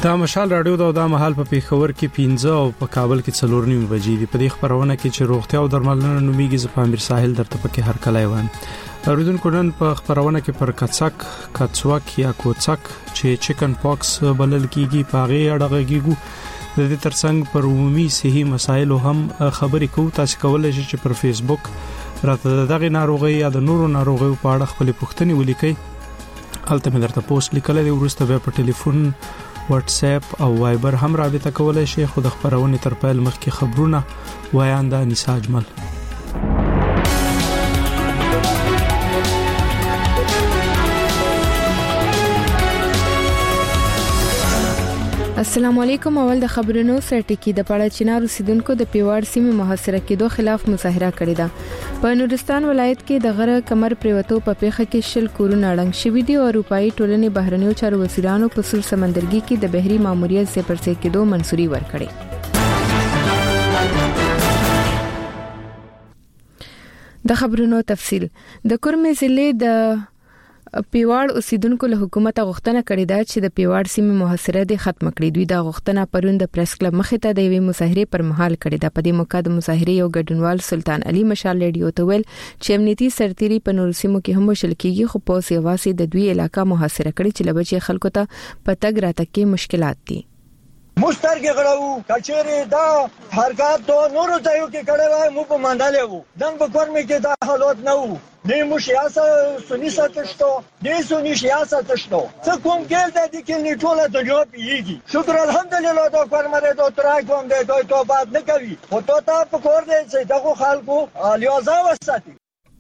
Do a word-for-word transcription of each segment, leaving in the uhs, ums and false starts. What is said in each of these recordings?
دا مشال رادیو دا د محل په پیښور کې پنځه او په کابل کې څلور نیمه بجې دي. په دې خبرونه کې چې روغتیا او درملنه نومیږي ز پامیر ساحل درته پکې هر کله وان. اوریدونکو نن په خبرونه کې پر کڅک کڅوک یا کوڅک چې چکن پاکس بلل کیږي پاغه اړهږي. د دې ترڅنګ پر عمومي صحي مسایلو هم خبرې کوو. تاسو کولای شئ چې پر فیسبوک راته دغه ناروغي یا د نورو ناروغیو په اړه خپل پوښتنې ولیکئ. هلته مې درته پوسټ لیکل دی. ورسته به په ټلیفون، واتس اپ او وایبر هم رابطه کولای شئ. خو د خبرونې تر پیل مخکې خبرونه وایاندا نساء اجمل. السلام علیکم. اول د خبرونو سره ټکی د پاړه چنار اوسیدونکو د پیواړ سیمې محاصره کېدو خلاف مظاهره کړې ده. په نورستان ولایت کې د غره کمر پریوتو په پیښه کې شل کورونه اړنګ شوي دي او اروپאי ټولنې بهرنیو چارو وزیرانو په سور سمندرګي کې د بحري ماموریت څخه پرځای کېدو منځوري ورکړې. د خبرونو تفصیل. د کورمې ضلع د پیواړ اوسیدونکو له حکومت غوښتنه کړې ده چې د پیواړ سیمې محاصره د ختم کړي. دوی دا غوښتنه پرون د پریس کلب مخې ته د یوې مظاهرې پر مهال کړې ده. په دې موقع د مظاهرې یو ګډونوال سلطان علي مشال ریډیو ته ویل چې امنیتي سرتيري په نور سیمو کې هم وشل کیږي، خو په سیواسي د دوی علاقہ محاصره کړي چې لبچې خلکو ته پتګ راتکې مشکلات دي. مسترګ غړاو کچېره دا حرکت تو نورو ځایو کې کړه وای مو په منډاله وو دنګ په کورمې کې دا حالات نه وو. دې مو سیاسه سنی ساتشتو دې سنی سیاسه تشتو څه کوم کې د دې کې نیټوله د جواب یږي. شکر الحمدلله دا کورمره دا ترای کوم دې دوی تو بعد نه کوي او تو ته په کور دې چې دغه خلکو الیازا وساتي.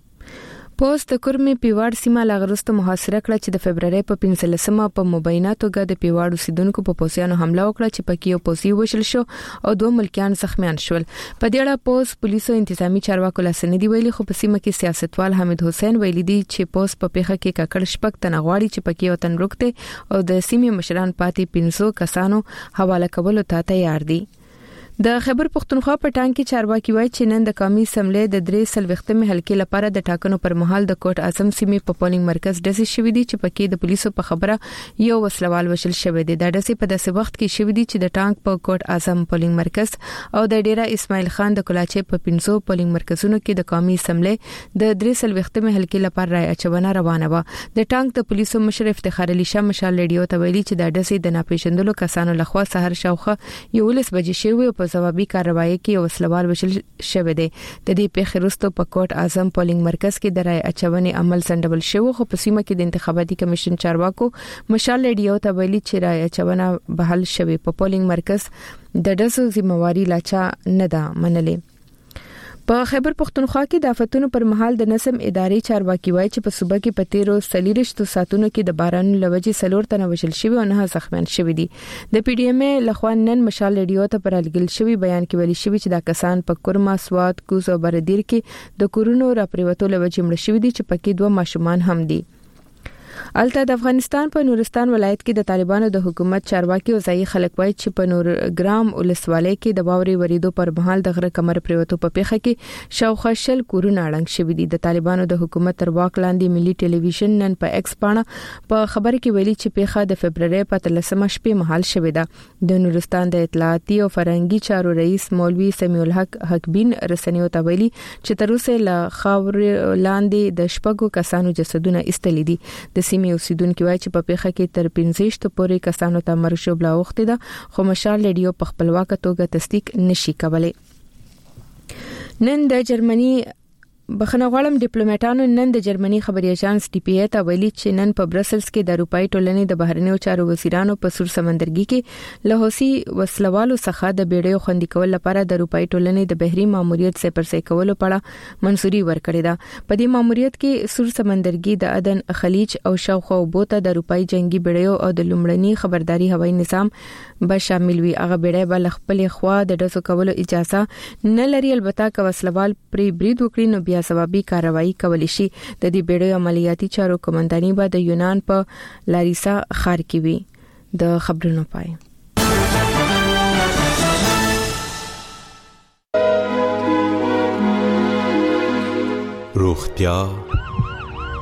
پوسټ د کورمې پیواړ سیمه لغرسته محاصره کړه چې د فبرवरी په پنځلسمه په مبینه توګه د پیواړ اوسیدونکو په پوسیانو حمله وکړه چې پکې یو پوسی وشل شو او دوه ملکیان زخمیان شول. په دې اړه پوسټ پولیسو انتظامی چارواکو لاسنې دی ویلي، خو په سیمه کې سیاستوال حمید حسین ویلي دی چې پوسټ په پیښه کې ککړ شپک تنغواړي چې پکې وطن روکته او د سیمې مشران پاتې پنځو کسانو حواله کولو ته تیار دي. د خیبر پختونخوا په ټانګ کې چارواکي وایي چې نن د قومي اسمبلی د درې سلوختمې حلقې لپاره د ټاکنو پر مهال د کوټ اعظم سیمې په پولینګ مرکز ډزې شوې دي چې پکې د پولیسو په خبره یو وسلوال وشل شوی دی. د ډزې په داسې وخت کې شوې دي چې د ټانګ په کوټ اعظم پولینګ مرکز او د ډیرا اسماعیل خان د کلاچې په پنځو پولینګ مرکزونو کې د قومي اسمبلی د درې سلوختمې حلقې لپاره رای اچونه روانه و. د ټانګ د پولیسو مشر افتخار علي شاه مشال ریډیو ته ویلي چې د ډزې د ناپېژندلو کسانو لخوا سحر شاوخه یولس بجې شوی او په ځوابي کاروایی کې وسلوال وشل شوی دی. د دې پیښې وروسته په کوټ اعظم پولینګ مرکز کې د رای اچونې عمل سندبل شو، خو په سیمه کې د انتخاباتي کمیشن چارواکو مشال ریډیو ته ویلي چې رای اچونه بحال شوی. په پولینګ مرکز د ډزو ذمہواری لاچا نه ده منلې. په خیبر پختونخوا کې د آفتونو پر مهال د نظم ادارې چارواکي وایي چې په صوبه کې په تیرو سلیریشتو ساتونو کې د باران لوجې سلور تنه وشل شوی او نه زخمیان شوی دي. د پی ډی ایم ای لخوا نن مشال ریډیو ته پرالګل شوی بیان کې ویلي شوی چې دا کسان په کورما، سواد، کوز او بردیر کې د کورونو را پریوتو لوجې مړ شوی دي چې پکې دوه ماشومان هم دي. الته د افغانستان په نورستان ولایت کې د طالبانو د حکومت چارواکي او ځایي خلک وایي چې په نور ګرام ولسوالۍ کې د باوري وریدو پر مهال د غره کمر پریوتو په پیښه کې شاوخوا شل کورونه اړنګ شوي دي. د طالبانو د حکومت تر واک لاندې ملي ټلویزیون نن په ایکس باندې په خبر کې ویلي چې پیښه د فبرवरी په اتلسمه شپې مهال شوې ده. د نورستان د اطلاعاتي او فرهنګي چارو رئیس مولوي سمیع الحق حقبین رسنیو ته ویلي چې تر اوسه لا خاور لاندې د شپږو کسانو جسدونه ایستلي دي. د سیمې اوسیدونکو وایي چې په پیښه کې تر پنځه پورې کسانو ته مرګ شوبله وخت ده، خو مشال ریډیو په خپلواکه توګه تصدیق نشي کولای. نن د جرمني بخنه غواړم ډیپلوماټانو نن د جرمني خبري اژانس ټي پی ای ته ویلي چې نن په برسلز کې د اروپאי ټولنې د بهرنیو چارو وزیرانو په سور سمندرګي کې له حوثي وسلوالو څخه د بیړیو خوندي کول لپاره د اروپאי ټولنې د بحري ماموریت څخه پرځای کولو لپاره منځوري ورکړې ده. په دې ماموریت کې سور سمندرګي د عدن خلیج او شاوخوا بوته د اروپאי جنگي بیړیو او د لومړني خبرداري هوایي نظام به شامل وي. هغه بیړۍ به خپل خوا د ډزو کولو اجازه نه لري، البته که وسلوال پری برید وکړي نو بیا ثوابي کاروایی کولی شي. د دې بیړیو عملیاتي چارو کمانډاني به د یونان په لاریسا ښار کې وي. د خبرونو پای. روغتیا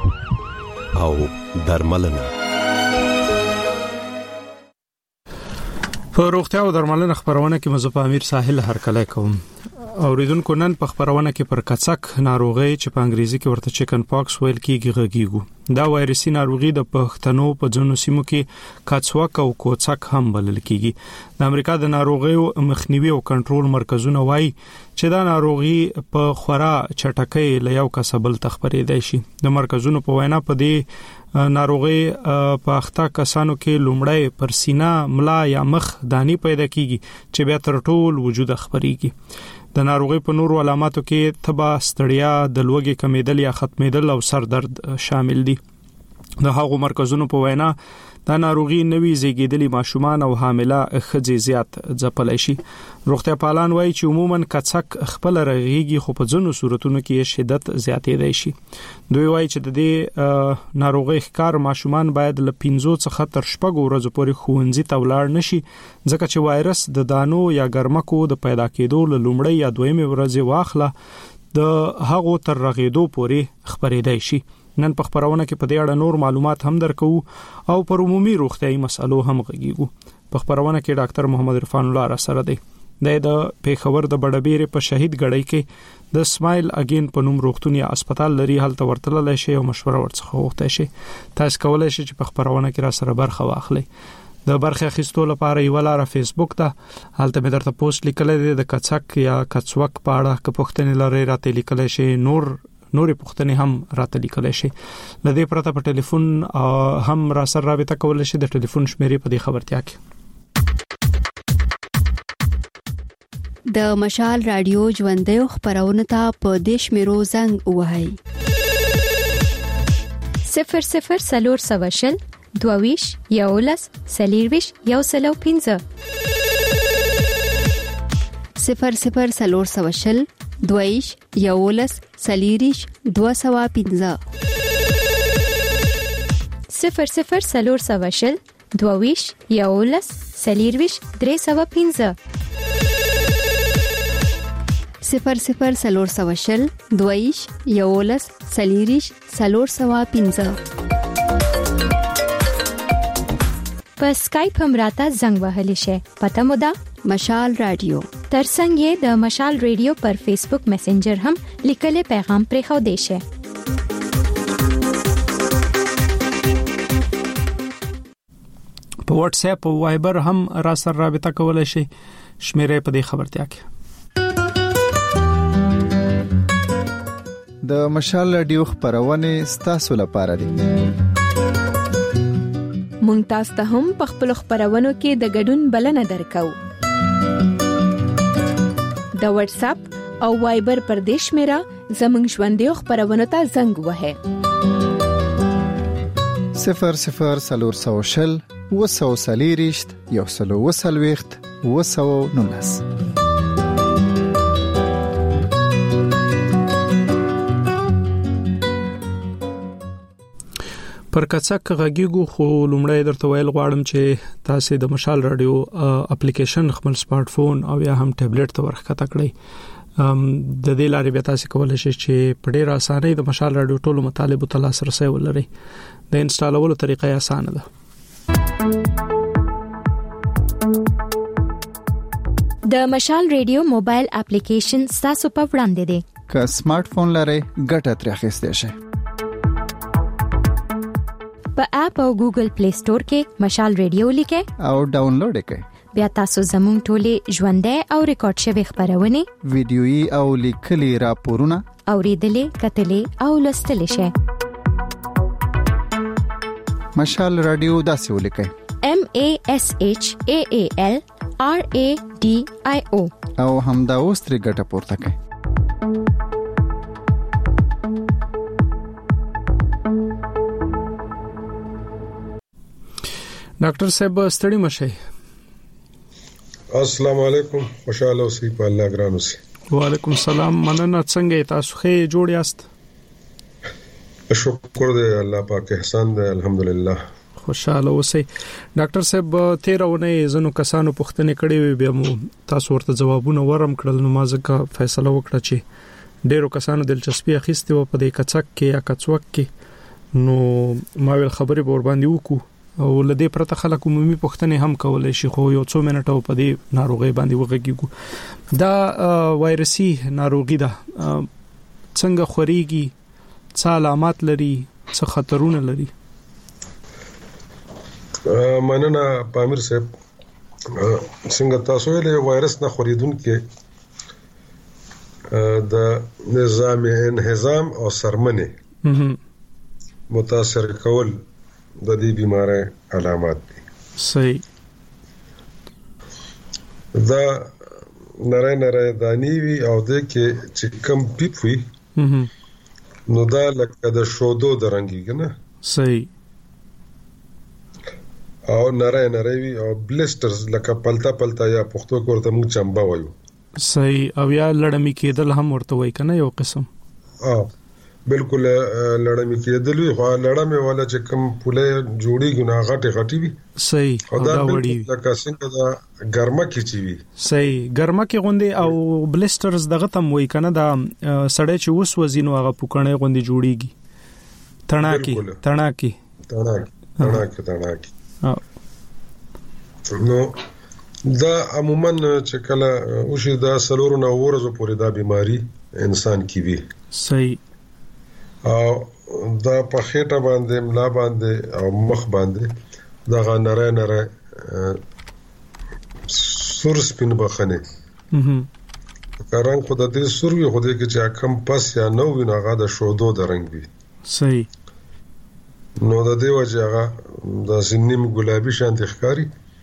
او درملنه. په روغتیا او درملنه خبرونه کې مزه امیر ساحل هرکلی کوم. اوریدونکو نن په خبرونه کې پر کڅک ناروغي چې په انګریزي کې ورته چیکن پاکس ویل کېږي غږیږو. دا وایرسي ناروغي د پښتنو په ځینو سیمو کې کڅوک او کوڅک هم بلل کېږي. د امریکا د ناروغیو مخنیوي او کنټرول مرکزونه وایي چې دا ناروغي په خورا چټکۍ له یو کسبل تخپرېدای شي. د مرکزونو په وینا په دې ناروغي په اخته کسانو کې لومړی پر سینه، ملا یا مخ دانی پیدا کیږي چې بیا تر ټول وجود خبريږي. د ناروغي په نورو علاماتو کې تبه، ستړیا، د لوګي کمیدل یا ختمېدل او سر درد شامل دي. د هغو مرکزونو په وینا دا ناروغي نوي زیږیدلي ماشومان او حامله ښځې زیات ځپلای شي. روغتیا پالان وایي چې عموما کڅک خپل رغيږي خو په ځینو صورتونو کې شدت زیاتېدای شي. دوی وایي چې د دې ناروغي ښکار ماشومان باید له پنځه څخه تر شپږ ورځې پورې ښوونځي ته ولاړ نشي، ځکه چې وایرس د دانو یا ګرمکو د پیدا کېدو له لومړۍ یا دویمې ورځې واخله د هغو تر رغېدو پورې خبرېدای شي. نن په خبرونه کې په دې اړه نور معلومات هم درکو او پر عمومي روغتيایي مسلو هم غږیږو. په خبرونه کې ډاکټر محمد عرفان الله را سره دی. د پیښور د بډبېره په شهید غړی کې د سمایل اگین په نوم روغتون یا هسپتال لري، هلته ورتللی شي او مشوره ورڅخه وغوښتئ شي. تاسو کولای شئ چې په خبرونه کې را سره برخه واخلئ. د برخه اخیستو لپاره یو لاره فیسبوک ته هلته مې درته پوسټ لیکلی دی د کڅک یا کڅوک په اړه که پوښتنې لرئ راته لیکلی شئ. نور نورې پوښتنې هم راته لیکلی شي. لدې پرته په ټلیفون هم را سره رابطه کولای شي. د ټلیفون شمیرې په دې خبرتیا کې د مشال رادیو ژوندۍ خبرونه ته په دیش میرو زنګ وهاي صفر صفر سلور سواشل دوویش یولس سلیرویش یو سلو پینځه صفر صفر سلور سواشل دویش یولس سلیریش دو سوا پینځه صفر صفر سلور سواشل دوویش یولس سلیرویش درې سوا پینځه صفر صفر سلور سواشل دویش یولس سلیریش سلور سوا پینځه. په اسکایپ هم راته زنګ وهلی شي. پته مو ده مشال رادیو. ترڅنګ یې د مشال رادیو پر فیسبوک میسنجر هم لیکلي پیغام پرې خو دی شي. په واتس اپ او وایبر هم را سره رابطه کولای شي. شمیرې په دې خبرتیا کې د مشال رادیو خبرونه ستاسو لپاره دي. مونږ تاسو ته هم په خپل خبرونو کې د ګډون بلنه درکو. د واتس اپ او وایبر پر دیش میرا زمنګ ژوندۍ خبرونه ته زنګ وهه صفر صفر سلور سوشل وسو سلیریشت یو سلو وسلويخت وسو نونس. پر کڅک غږیږو خو لومړی درته ویل غواړم چې تاسو د مشال رادیو اپلیکیشن خپل سمارټ فون او یا هم ټابلیټ ته ورخته کړئ. د دې لارې به تاسو کولای شئ چې په ډېر اسانۍ د مشال رادیو ټولو مطالبو ته لاسرسي ولرئ. د انسټالولو طریقه یې اسانه ده. د مشال رادیو موبایل اپلیکیشن تاسو په وړاندې دی. که سمارټ فون لرئ ګټه ترې اخیستئ شئ. په اپ او ګوګل پلی سٹور کې مشال رادیو لیکه او ډاونلوډ کړئ. بیا تاسو زموږ ټولې ژوندۍ او ریکارډ شوی خبرونه ویډیويي او لیکلي راپورونه اوریدلې کتلې او لوستلې شئ. مشال رادیو داسې ولیکئ: M A S H A A L R A D I O او همدا اوس ترې ګټه پورته کړئ. ډاکټر صاحب ستړي مشه. السلام علیکم، خوشاله اوسئ په الله ګران اوسئ. وعلیکم السلام، مننه. څنګه تاسو ښه جوړ یاست؟ شکر دې الله پاک احسان دې الحمدلله. خوشاله اوسئ. ډاکټر صاحب تیرونه زنو کسانو پوښتنه کړې وي، بیا مو تاسو ورته جوابونه ورم کړل، نو ما ځکه فیصله وکړه چې ډیرو کسانو دلچسپي اخیستې و په دې کڅک کې یا کڅوک کې، نو ما ویل خبرې به ور باندې وکړو او لدې پرته خلک عمومي پوښتنې هم کولای شي خو یو څو منټو په دې ناروغي باندې وغږیږو دا وایرسي ناروغي ده څنګه خوريږي څه علامات لري څه خطرونه لري مننه پامیر صاحب څنګه تاسو له وایرس نه خوريدونکو د نظام انهضام او سرمنه متاثر کول د دې بیماری علامات دي صحیح دا نره نره دانی وی او د کې چې کم پیپ وی نو دا لکه د شودو د رنګي نه صحیح او نره نره وی او بلسترز لکه پلتا پلتا یا پختو کوته موږ چمبا وایو صحیح او یا لړمی کېدل هم ورته وای کنه یو قسم اه بالکل لړمی کېدل وی خو لړمی ولا چې کم پوله جوړی ګنا غټه غټي وی صحیح او دا وړي لکه څنګه دا ګرمه کې چی وی صحیح ګرمه کې غوندي او بلسترز دغه تم وای کنه دا سړی چې وس وزینو هغه پوکړې غوندي جوړیږي تڼاکی تڼاکی تڼاکی تڼاکی تڼاکی نو دا عموما چې کله او شي دا سلور نه ورځو پورې دا بیماری انسان کې وي صحیح او دا په خېټه باندې ملا باندې او مخ باندې دا غنره نره سور سپین بخنه هم کاران خو د دې سور وي خو دې کې چې کم پس یا نو ویني هغه د شودو د رنگ وي صحیح نو د دې وجه هغه د سنیم ګلابي شانتي ښکاری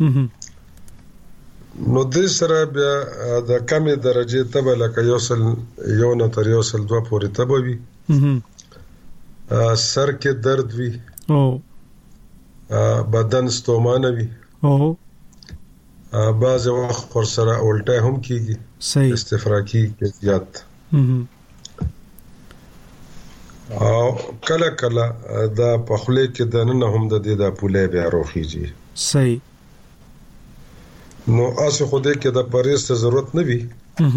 نو د سره بیا د کمې درجه تبه لکه یو سل یو نه تر یو سل دوه پورې تبه وي سر کې درد وي او بدن ستومانه وي او بعض وخت پر سره الټه هم کیږي صحیح استفراقی کیفیت او کله کله دا په خله کې د نن هم د دې د پوله بیا روخیږي صحیح نو اسه خوده کې د پرېز ته ضرورت نه وي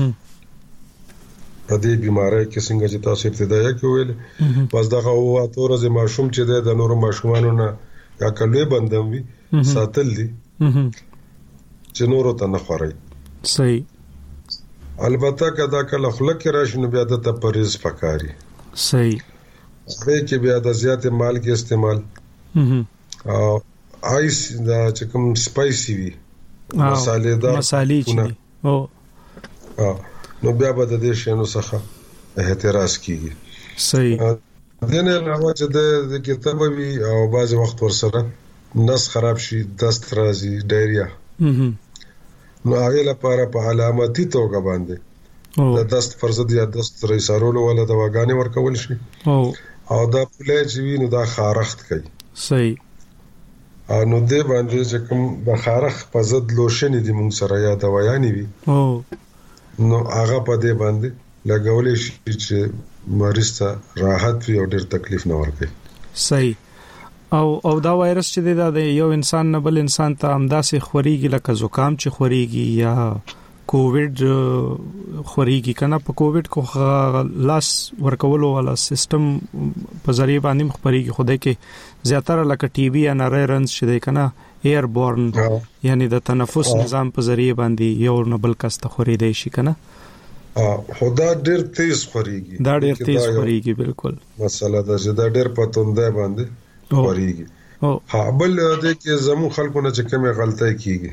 په دې بیماری کې څنګه چې تاسو ابتدايي کې ویل پس دغه او اتوره زما ماشوم چې د نورو ماشومانو نه یا کله بندم وي ساتل دي چې نورو ته نه خوري صحیح البته کدا کله خلک راشي نو بیا د پرېز پکاري صحیح به کې بیا د زیات مال کې استعمال او آیس دا چې کوم سپایسي وي مصالې دا مصالې چې او نو بیا به د دې شنو څخه احتراز کیږي صحیح دنه راو چې د کتاب وی او بعض وخت ورسره نس خراب شي دست راځي ډایریا نو هغه لپاره په علاماتي توګه باندې د دست فرض یا دست رئیسارولو ولا دواګانې ورکول شي او او دا پله چې وینو دا خارخت کوي صحیح نو دې باندې چې کوم د خارخ په ضد لوشن دي موږ سره یا دوايانې وي او نو هغه په دې باندې لګولې شي چې مریض ته راحت وي او ډېر تکلیف نه ورکړي صحیح او او دا وایرس چې د یو انسان نه بل انسان ته همداسې خوريږي لکه زکام چې خوريږي یا کووډ خوريږي کنه په کووډ کو لاس ورکولو والا سیستم په ذریعہ باندې مخبريږي خوده کې زیاتره لکه ټي بي یا نارنز چې دی کنه ایر بورن یعنی د تنفس نظام په ذریعہ باندې یو نه بل کس ته خوريدي شي کنه خدا ډېر تیز خوريږي دا ډېر تیز خوريږي بالکل مسله دا چې دا ډېر پتونده باندې خوريږي ها بل د کې زمو خلکو نه چې کومه غلطۍ کیږي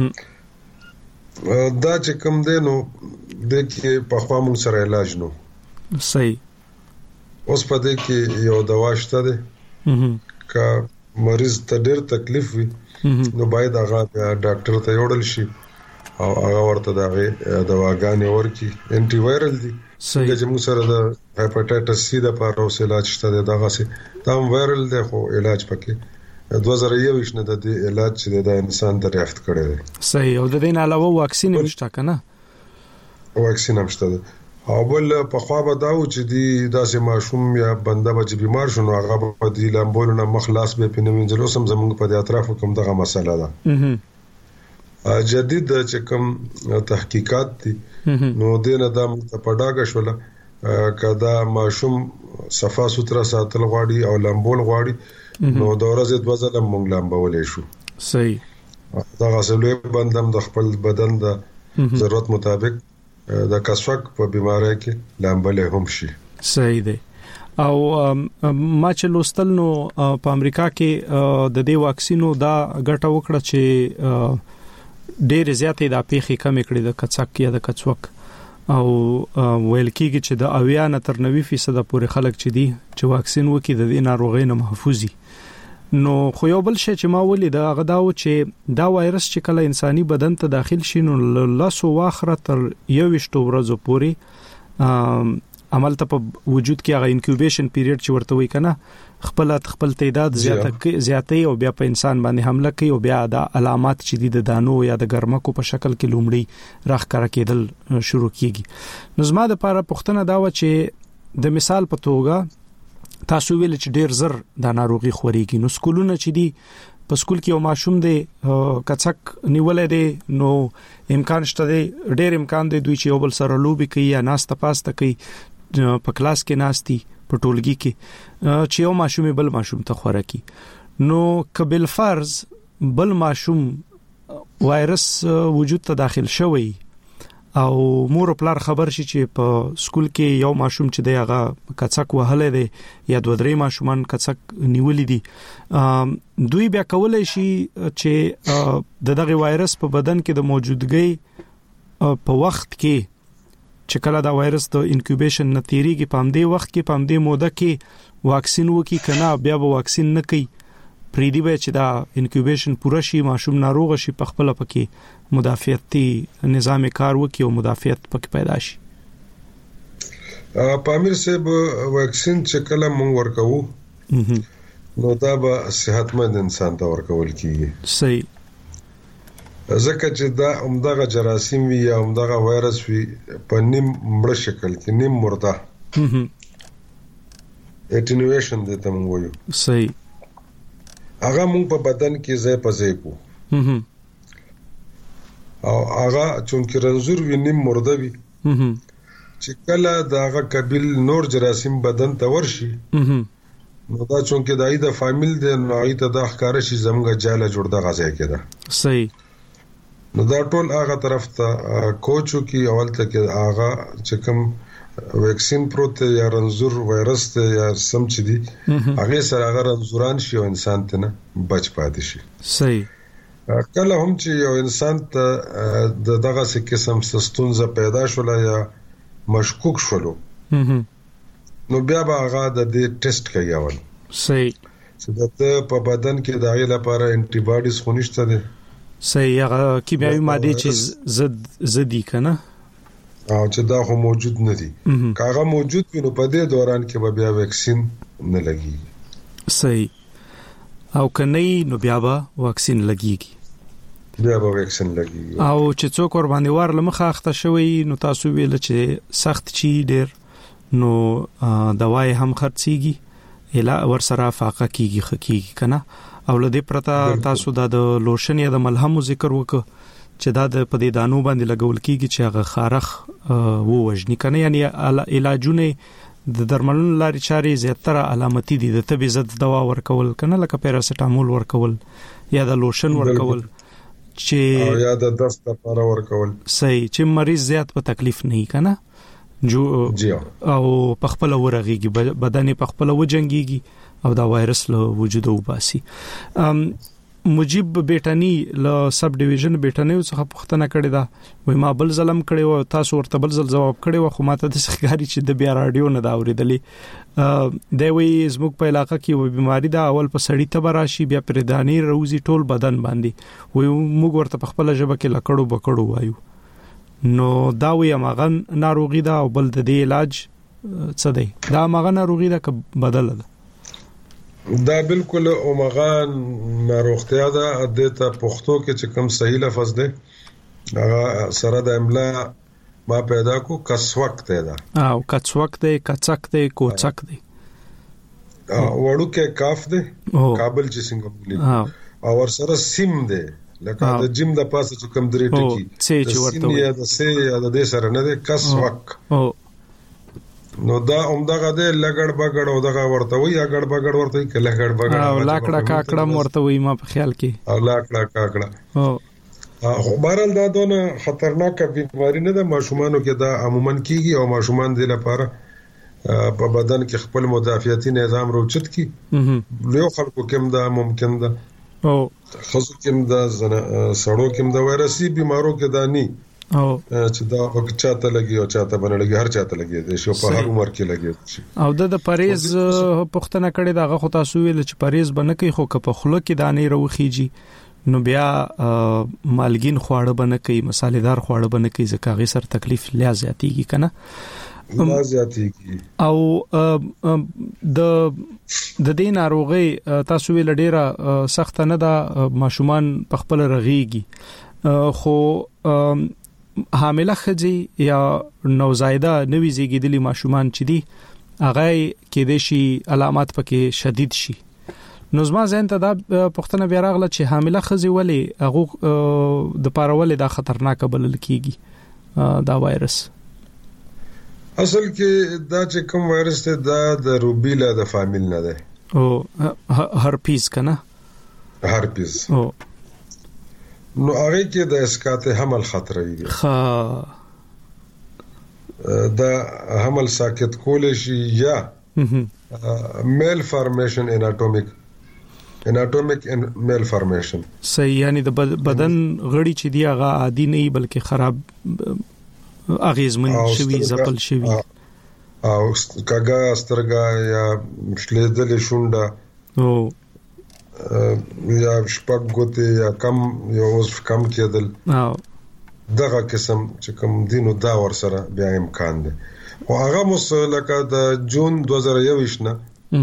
دا چې کوم دینو د کې په خوا مون سره علاج نو صحیح اوس په دې کې یو دوا شته ده کا مریض ته ډېر تکلیف وي نو باید هغه ډاکټر ته یوړل شي او هغه ورته دغه دواګانې ورکي انټي وایرل دي څنګه چې موږ سره د هپاتایټس سی د لپاره اوس علاج شته دغه سي دا وایرل دی خو علاج پکې دوه زره یو نه د علاج چې د انسان دریافت کړي دي صحیح او د دې علاوه واکسین هم شته کنه واکسین هم شته او بل په خوا به داو چې دی داسې ماشوم یا بنده به چې بیمار شونه هغه په دې لامبول نه مخلاص به پینوینځل اوسم زموږ په اطرافو کوم دغه مسله ده جدید چې کوم تحقیقات دي نو دینه د پډاګه شوله کدا ماشوم صفا سوتره ساتل غواړي او لامبول غواړي نو د ورځې دوه ځله مونږ لامبولې شو. صحیح. دا غسلوي بندم د خپل بدن د ضرورت مطابق د کسوک په بیماری کې لامبولې هم شي. صحیح دی. او ما چې لوستل نو په امریکا کې د دې واکسینو دا ګټه وکړه چې ډېر زیاتې د پیخي کم کړي د کڅک یا د کڅوک او ویل کېږي چې د اویا نه تر نوي فیصد پورې خلک چې دي چې واکسین وکړي د دې ناروغۍ نه محفوظي. نو خو یو بل شی چې ما ولید هغه دا و چې دا وایرس چې کله انساني بدن ته داخل شي نو لاسو واخره تر یو وشتو ورځې پورې عمل ته په وجود کې هغه انکیوبیشن پیریډ چې ورته وای کنه خپل خپل تعداد زیاته زیاتې او بیا په انسان باندې حمله کوي او بیا د علامات چې دي د دانو یا د ګرمکو په شکل کې لومړی راخکاره کېدل شروع کیږي. نو زما د لپاره پوښتنه دا و چې د مثال په توګه تاسو ویل چې ډیر زر د ناروغي خوريږي نو سکولونه چې دي په سکول کې یو ماشوم دی کڅک نیولې دی نو امکان شته دی ډیر امکان دی دوی چې یو بل سره لوبي کوي یا ناسته پاسته کوي په کلاس کې ناشتي په ټولګي کې چې یو ماشوم بل ماشوم ته خوراکي نو قبل فرض بل ماشوم وایرس وجود ته داخل شوی او مور پلار خبر شي چې په سکول کې یو ماشوم چې دی هغه کڅک وهلې دی یا دوه درې ماشومان کڅک نیولې دي دوی بیا کولای شي چې د دغه وایرس په بدن کې د موجودګۍ په وخت کې چې کله دا وایرس د انکیوبیشن نه تیریږي په همدې وخت کې په همدې موده کې واکسین وکي کنه بیا به واکسین نه کوي پریدي به چې دا انکیوبیشن پوره شي ماشوم ناروغ شي په خپل پکې مدافعتي نظام کار وکي او مدافعت پکې پیدا شي. په امیر صاحب واکسین چې کله مونږ ورکوو نو دا به صحتمند انسان ته ورکول کیږي. صحیح. ځکه چې دا عمدغه جراثیم وي یا عمدغه وایرس وي په نیم مړ شکل کې نیم مرده اټینویشن د تم وایو. صحیح. هغه مونږ په بدن کې ځای په ځای کو او هغه چونکه رنځور وي نیم مرده وي چې کله داغه قبیل نور جراثیم بدن ته ورشي نو دا چونکه دای د فامیل د نوعی ته د ښکار شي زموږه جاله جوړ د غځای کېده. صحیح. نو دا ټول هغه طرف ته کوچو کې اول ته کې هغه چې کوم ویکسین پروت یا رنځور وایرس ته یا سم چې دي هغه سره هغه رنځوران شي او انسان ته نه بچ پاتې شي. صحیح. کله هم چې یو انسان ته د دغه څه قسم ستونزه پیدا شوله یا مشکوک شولو نو بیا به هغه د دې ټیسټ کوي اول. صحیح. چې د په بدن کې د هغې لپاره انټي باډیز خو نشته دي. صحیح. هغه کیمیاوي ماده چې زد زدي کنه او چې دا خو موجود نه دي کاغه موجود وي نو په دې دوران کې به بیا ویکسین نه لګي. صحیح. او کنه نو بیا به واکسین لګيږي بیا به ویکسین لګي او چې څوک ور باندې ور لمخه اخته شوی نو تاسو ویل چې سخت چی ډیر نو دوايي هم خرڅيږي اله ور سره فاقه کیږي خکېږي کنه او لدې پرتا تاسو د لوشن یا د ملهم ذکر وکړه چې دا د پدې دانو باندې لګول کیږي چې هغه خارخ وو وجنی کنه یعنی علاجونه د درملونو لاري چاري زیاتره علامتي دي د طبي ضد دوا ورکول کنه لکه پیراسټامول ورکول یا د لوشن ورکول چې او یا د دست لپاره ورکول. صحیح. چې مریض زیات په تکلیف نه کنه جو او په خپل ورغيږي بدن په خپل وجنګيږي او دا وایرس له وجود وباسي. مجيب بیٹانی له سب ډیویژن بیٹانی څخه پوښتنه کړې ده وای ما بل ظلم کړي او تاسو ورته بل ځل جواب کړي و خو ماته د ښکاری چې د بیا رادیو نه دا اوریدلې دی وی زموږ په علاقې کې و بیماری دا اول په سړی ته راشي بیا پر دانی روزي ټول بدن باندې وای موږ ورته په خپل ژبه کې لکړو بکړو وایو نو دا وی امغان ناروغي دا او بل د دې علاج څه دی دا امغان ناروغي دا بدل ده. دا بالکل اومغان ناروغتیا ده د ته پښتو کې چې کوم صحیح لفظ دی هغه سره د املا ما پیدا کو کڅوک ته ده او کڅوک دی کڅک دی کوڅک دی وړو کې کاف دی کابل چې څنګه بولی او ور سره سیم دی لکه د جیم د پاسه چې کوم درې ټکی چې ورته یا د سه یا د دې سره نه دی کڅوک او نو دا عمدغه د لګړ بګړ او دغه ورته وي یا ګړ بګړ ورته وي کله ګړ بګړ او لاکړه کاکړه ورته وي ما په خیال کې او لاکړه کاکړه او خو بهرحال دا دونه خطرناک بیماری نه ده ماشومانو کې دا عموما کیږي او ماشومان د لپاره په بدن کې خپل مدافعتي نظام روچت کی له خلکو کوم دا ممکن ده او خصوص کوم دا سړو کوم دا وایرسي بیمارو کې دا ني او چې دا وخت چاته لګي او چاته باندې لګي هر چاته لګي د شو په هر عمر کې لګي او د پریز پښتنه کړي دا خو تاسو ویل چې پریز بنه کوي خو په خلو کې دانې روخیږي نو بیا مالګین خواړه بنه کوي مصالحدار خواړه بنه کوي ځکه غي سر تکلیف لیا زیاتیږي کنه لا زیاتیږي او د د دې ناروغي تاسو ویل ډیره سخت نه ده ماشومان په خپل رغيږي خو حامله خځې یا نوزایده نوې زیږیدلي ماشومان چې دي هغه کې د شي علامات پکې شدید شي نو زما ځین ته دا پښتنه بیا راغله چې حامله خځې ولې هغه د پارولې دا خطرناک بلل کیږي دا وایرس اصل کې دا چې کوم وایرس ته دا د روبیلا د فامیل نه ده او هرپیس کنه هرپیس او نو هغه کې د اسقاط حمل خطر وي ها دا حمل ساکت کول شي یا میل فارمیشن اناټومیک اناټومیک میل فارمیشن صحیح یعنی د بدن غړي چې دی هغه عادي نه بلکې خراب اغیزمن شوی زپل شوی او کاګه سترګا یا شلیدل شونډه او یا شپږ ګوتې یا کم یو اوس کم کېدل او دغه قسم چې کوم دینو دا ور سره بیا امکان دی او هغه مس لکه د جون دوه زره یوویشت نه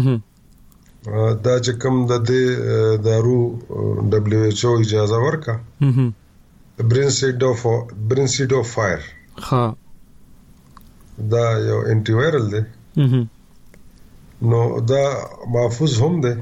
دا چې کوم د دې دارو دبليو ایچ او اجازه ورکا برینسیډو برینسیډو فایر ها دا یو انټي وایرل دی نو دا محفوظ هم دی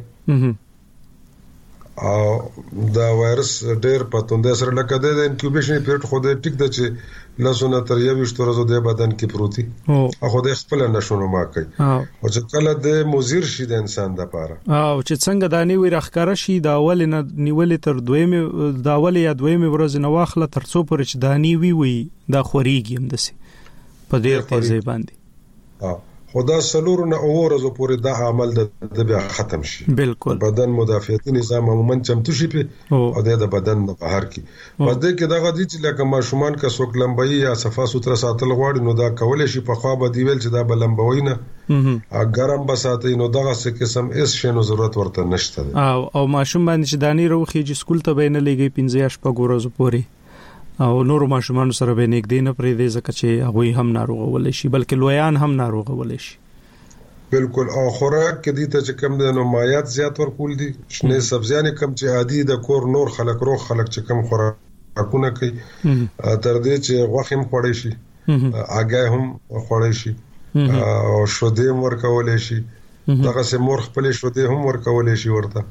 او دا وایرس ډېر پاتونده سره لکه د انکیوبیشن پیریډ خو دې ټیک د چې لاسونه تر یويشت ورځې د بدن کې پروتي او خو دې خپل نشونه ما کوي او چې کله د مزیر شي د انسان د پاره او چې څنګه دانی وی راخکاره شي دا اول نه نیولې تر دویمه دا اول یا دویمه ورځ نه واخله تر څو پر چې دانی وی وی دا خوريږي هم دسي په ډېر تیزه باندې خدا سلور نه اورزو پورې دا عمل د بیا ختم شي بالکل بدن مدافعتي نظام عموما چمتو شي په او د بدن د بهر کی په دې کې دا غدي چې لکه ماشومان کا څوک لمبي یا صفا سوتره ساتل غواړي نو دا کول شي په خوا به دی ویل چې دا بلمبوي نه ا ګرم بساتې نو دغه څه قسم اس شنو ضرورت ورته نشته او او ماشوم باندې چې دانی روخي چې سکول ته بینه لګي پنځه شپه ګورزو پورې او نور ماشومان سره به نیک دینه پرې دې ځکه چې هغه هم ناروغه ولې شي بلکې لویان هم ناروغه ولې شي بالکل او خوراک کې دي ته چې کم د نمایات زیات ورکول دي شنه سبزیانې کم چې عادي د کور نور خلک روغ خلک چې کم خوراکونه کوي تر دې چې غوښه هم خوړې شي اګه هم خوړې شي او شودې هم ورکولې شي دغه سه مور خپل شودې هم ورکولې شي ورته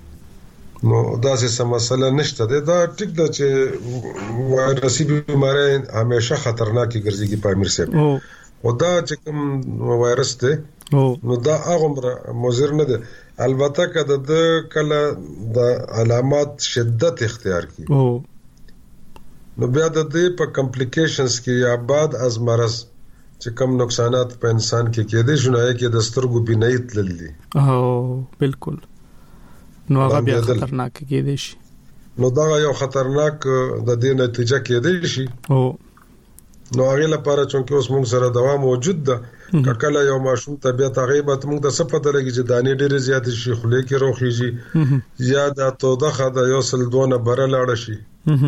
نو دا څه مسله نشته دا ټیک ده چې وایرسي بیماری همیشه خطرناکي ګرځي په امیر صاحب او دا چې کوم وایرس ده نو دا هغه مضر نه ده البته کله د کله د علامات شدت اختیار کی نو بیا د دې په کمپلیکیشنز کې یا بعد از مرض چې کوم نقصانات په انسان کې کېدې شنو کې د سترګو بینایت للی او بالکل نو هغه بیا خطرناک کېدې شي نو دا یو خطرناک د دې نتیجه کېدې شي او نو هغه لپاره چې اوس موږ سره دوا موجود ده کله یو ماشوم طبيعت غیبت موږ د صفته لګي چې دانې ډېرې زیات شي خلې کې روخيږي یا د توده د یو سل دونه بره لاړ شي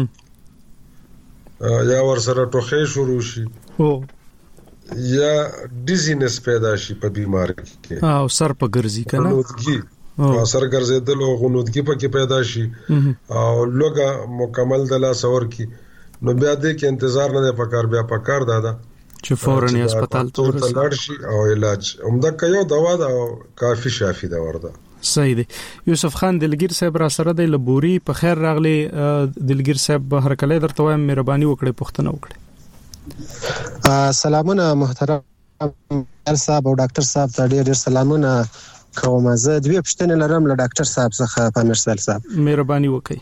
یا ور سره ټوخې شروع شي او یا ډیزینس پیدا شي په بیماری کې او سر په ګرځي کنه او سر ګرځیدل او غنودګي پکې پیدا شي او لوګه مکمل د لاس اور کې نو بیا دې کې انتظار نه پکار بیا پکار دادا چې فورن هسپتال ته ورسي او علاج عمده کيو دوا دا کافي شافي دا ورده صحیح دی یوسف خان دلګیر صاحب را سره د لبوري په خیر راغلي دلګیر صاحب هر کله درته وایم مهرباني وکړئ پښتنه وکړئ سلامونه محترم صاحب او ډاکټر صاحب ته ډېر ډېر سلامونه کوم. زه دوی پښتنه لرم له ډاکټر صاحب څخه پامیر سال صاحب. مهرباني وکړئ.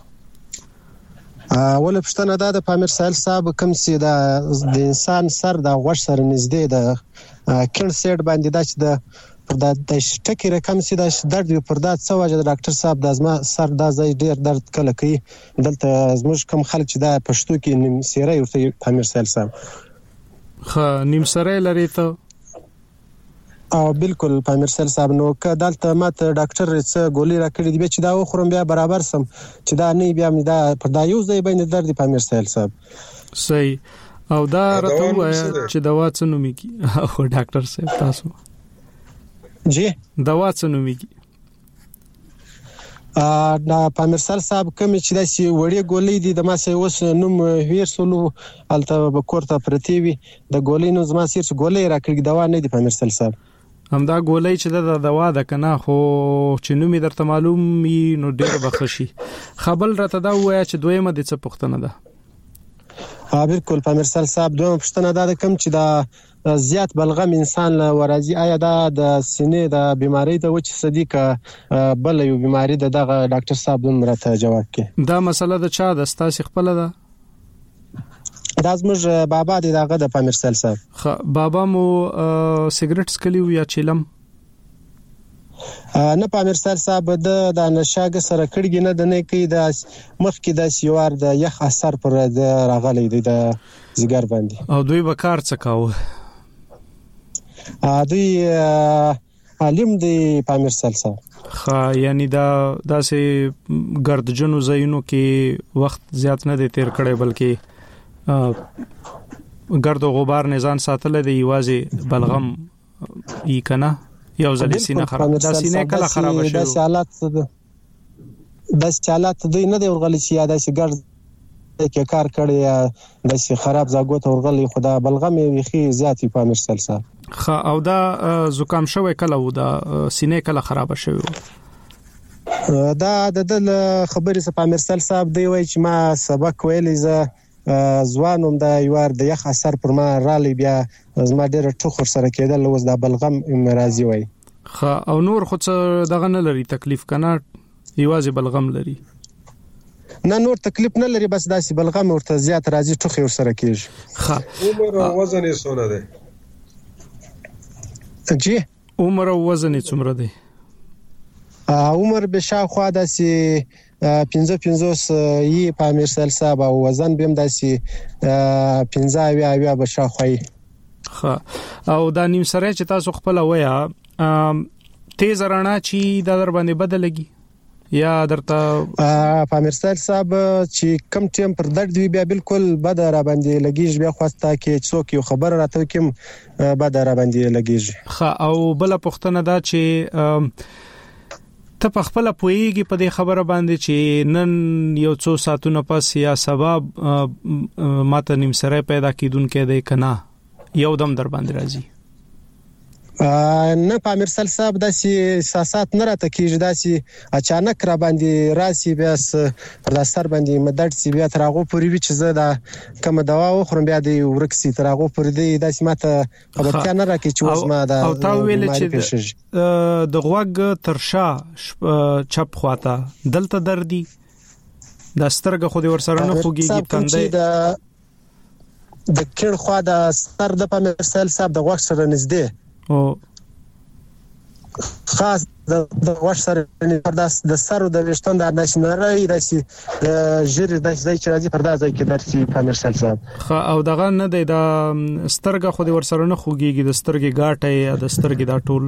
اول پښتنه دا د پامیر سال صاحب کوم چې د انسان سر د غوښ سره نږدې د کڼ سیټ باندې دا چې د پر دا د شټکی رقم چې د درد پر دا څه وجه د ډاکټر صاحب د ازما سر دا ځای ډیر درد کله کوي. دلته زموږ کوم خلک چې دا پښتو کې نیم سیری ورته پامیر سال صاحب. خا نیم سیری لري ته او بالکل پامیر سال صاحب. نو که دلته ماته ډاکټر څه ګولې راکړي دی چې دا وخورم بیا برابر سم چې دا نه بیا مې دا پر دا یو ځای باندې درد پامیر سال صاحب. صحیح. او دا راته وایا چې دوا څه نوميږي؟ او ډاکټر صاحب تاسو جی دوا څه نوميږي؟ ا دا پامیر سال صاحب کوم چې داسې وړي ګولې دي د ما سه اوس نوم ویر سولو الته بکورته پرتی وي د ګولې نو زما سیر ګولې راکړي دوا نه دي پامیر سال صاحب. همدا ګولې چې د دوا د کنه خو چې نومي درته معلوم نو ډېر بخښي. خپل راته دا وایا چې دویمه د څه پښتنه ده؟ ها بالکل پامیر سال صاحب دویمه پښتنه ده کوم چې دا زیات بلغم انسان له ورازي آیا دا د سینې د بیماری د وچ صدیق بل یو بیماری د دغه ډاکټر صاحب دم راته جواب کړي. دا مسله د چا د ستاسو خپل ده؟ دا زموږ بابا دی دغه د پامیر سال صاحب. خ بابا مو سیګریټ سکلیو یا چیلم؟ نه پامیر سال صاحب د د نشاګ سره کړي نه د نه کې د مخ کې د سیوار د یخ اثر پر د راغلي د زیګر باندې. او دوی به کار څه کاوه؟ ا دوی عالم دی پامیر سال صاحب. خا یعنی دا داسې ګردجنو زینو کې وخت زیات نه دی تیر کړي بلکې ګرد او غبار نه ځان ساتل دی یوازې بلغم ای کنه یو ځل سینه خراب دا سینه کله خراب شي. دا حالات د حالات دوی نه دی ورغلی چې یا د ګرد کې کار کړي د خراب زاګوت ورغلی خدا بلغم ویخي زیاتی پامیر سال صاحب. خا او دا زکام شوی کله و دا سینه کله خراب شوی؟ دا د خبرې څخه پامیر سال صاحب دی وای چې ما سبق ویلې ز ځوانوم دا یوار د یخ اثر پر ما رالی بیا زما ډېر ټوخر سره کېدل اوس دا بلغم مرضی وای. خا او نور خو څه دغه نه لري تکلیف کنه یوازې بلغم لري؟ نه نور تکلیف نه لري بس داسې بلغم ورته زیات راځي ټوخي ور سره کېږي. خا عمر او وزن یې څونه دی؟ جی عمر او وزن یې څومره دی؟ عمر به شاوخوا داسې پنځه پنځوس یې پامیر سال صاحب او وزن بهم داسې پنځه اویا اویا به شاوخوا. خا او دا نیم سره چې تاسو خپل ویا تیز رڼا چې د در باندې بدلږي یا درته پامیر سال صاحب چې کم ټیم پر درد وی بیا بالکل بد را باندې لګیږي بیا خواسته کې څوک یو خبر راته کوم بد را باندې لګیږي. خا او بل پښتنه دا چې ته په خپل پوېږي په دې خبره باندې چې نن یو څو ساتونه پس یا سبب ماته نیم سره پیدا کیدون کې دی کنه یو دم در باندې راځي؟ نه پامیر سال صاحب داسې احساسات نه راته کیږي داسې اچانک را باندې راسي بیا پر داستر باندې مدد سی بیا ترغه پوری وی چې زه دا کوم دوا وخورم بیا دی ورکسي ترغه پوری دی داسې ماته خبرتیا نه راکې چې اوس ما دا او تا ویل چې د غوګ ترشا چپ خواته دلته دردي د سترګه خو دې ورسره نه خوږي تندې د کړ خوا د سر د پامیر سال صاحب د غوښ سره نږدې او خاص د غوښ سره پرداس د سر او د وشتون د نشنري داسي جری داسي چې راځي پرداس کې درسي پامیر سال صاحب. او دغه نه دی د سترګه خو دې ورسره نه خوږي د سترګې غاټه یا د سترګې دا ټول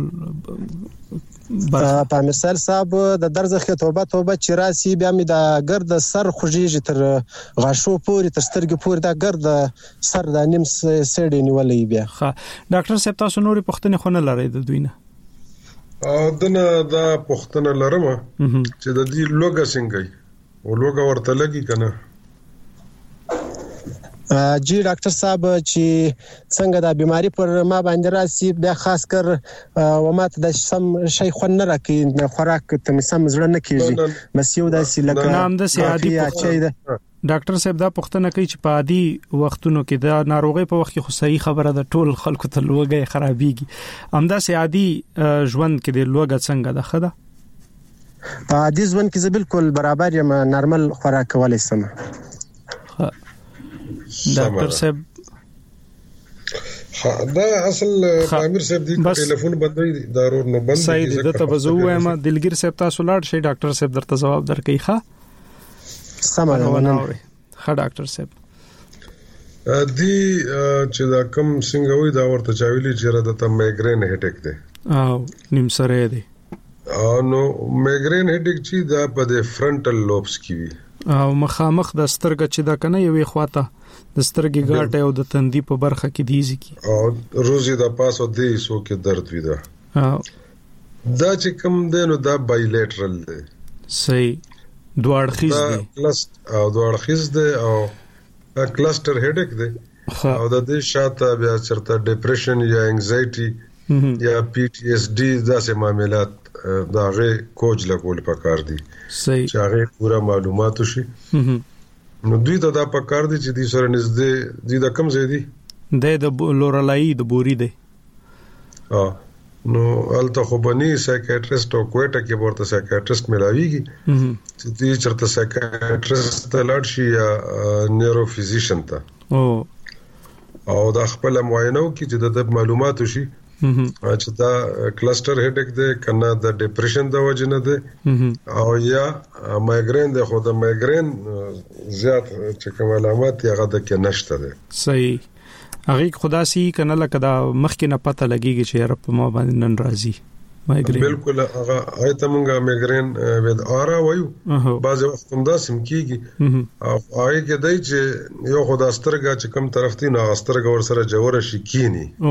پامیر سال صاحب د درځخه توبه توبه چې راسي بیا مې د ګرد سر خوږيږي تر غاښو پورې تر سترګې پورې دا ګرد سر د نیم سړې نیولې بیا. ها ډاکټر صاحب تاسو نورې پښتنې خو نه لرئ د دوی نه؟ او دنه دا پښتنه لرم چې د دې لوګه څنګه او لوګه ورته لګي کنه. جی ډاکټر صاحب چې څنګه دا بیماری پر ما باندې راسي بیا خاص کر و ماته د سم شي خو نه راکې خوراک ته سم زړه نه کیږي بس یو داسې لکه نام د سیادي ډاکټر صاحب دا پوښتنه کوي چې په عادي وختونو کې دا ناروغي په وخت کې خو صحیح خبره ده ټول خلکو ته لوګي خرابيږي همدا سي عادي ژوند کې د لوګه څنګه ده خدا په عادي ژوند کې زه بالکل برابر یم نارمل خوراک کولای شم ډاکټر صاحب دا اصل امیر صاحب دی ټلیفون بندوي ضرور نه بند صحیح دي ته بزوه ما دلګیر صاحب تاسو لاړ شي ډاکټر صاحب درته جواب درکې ښه سمه ونه ښه ډاکټر صاحب دی چې دا کم څنګه وي دا ورته چاویلی چې را د مایګرین هډیک دی او نیم سره دی او نو مایګرین هډیک چې دا په د فرنټل لوبس کې وي او مخامخ د سترګې چې دا کنه یوې خواته د سترګې ګاټه او د تندي په برخه کې دیږي کی او روزي د پاسو دی سو کې درد وي دا دا چې کم دی نو دا بایلیټرل دی صحیح دوه اړخیز دی پلس او دوه اړخیز دی او کلسټر هډیک دی او د دې شاته بیا چرته ډیپریشن یا انزایټي یا پی ټی ایس ډي داسې معاملات دا غي کوج لګول پکار دي صحیح چې هغه پورا معلومات شي نو دوی ته دا پکار دي چې د سره نږدې دي د کم ځای دي د لورلای د بوري دی ها نو الته خو بني سایکیاټریست او کوټه کې ورته سایکیاټریست ملاويږي چې دې چرته سایکیاټریست ته لاړ شي یا نیورو فزیشن ته او او دا خپل معاینه وکړي چې د معلومات شي چې دا کلسټر هډیک دی کنه د ډیپریشن د وجه نه دی او یا مایګرین دی خو د مایګرین زیات چې کوم علامات یې غته کې نشته دی صحیح هغه خدا سي کنه لکه دا مخکې نه پته لګيږي چې رب ما باندې نن راضي مایګرین بالکل هغه آیته مونږه مایګرین ود ارا وایو بعض وخت هم دا سم کیږي او هغه کې دای چې یو خدا سترګه چې کم طرف دی نو سترګه ور سره جوړه شي کینی او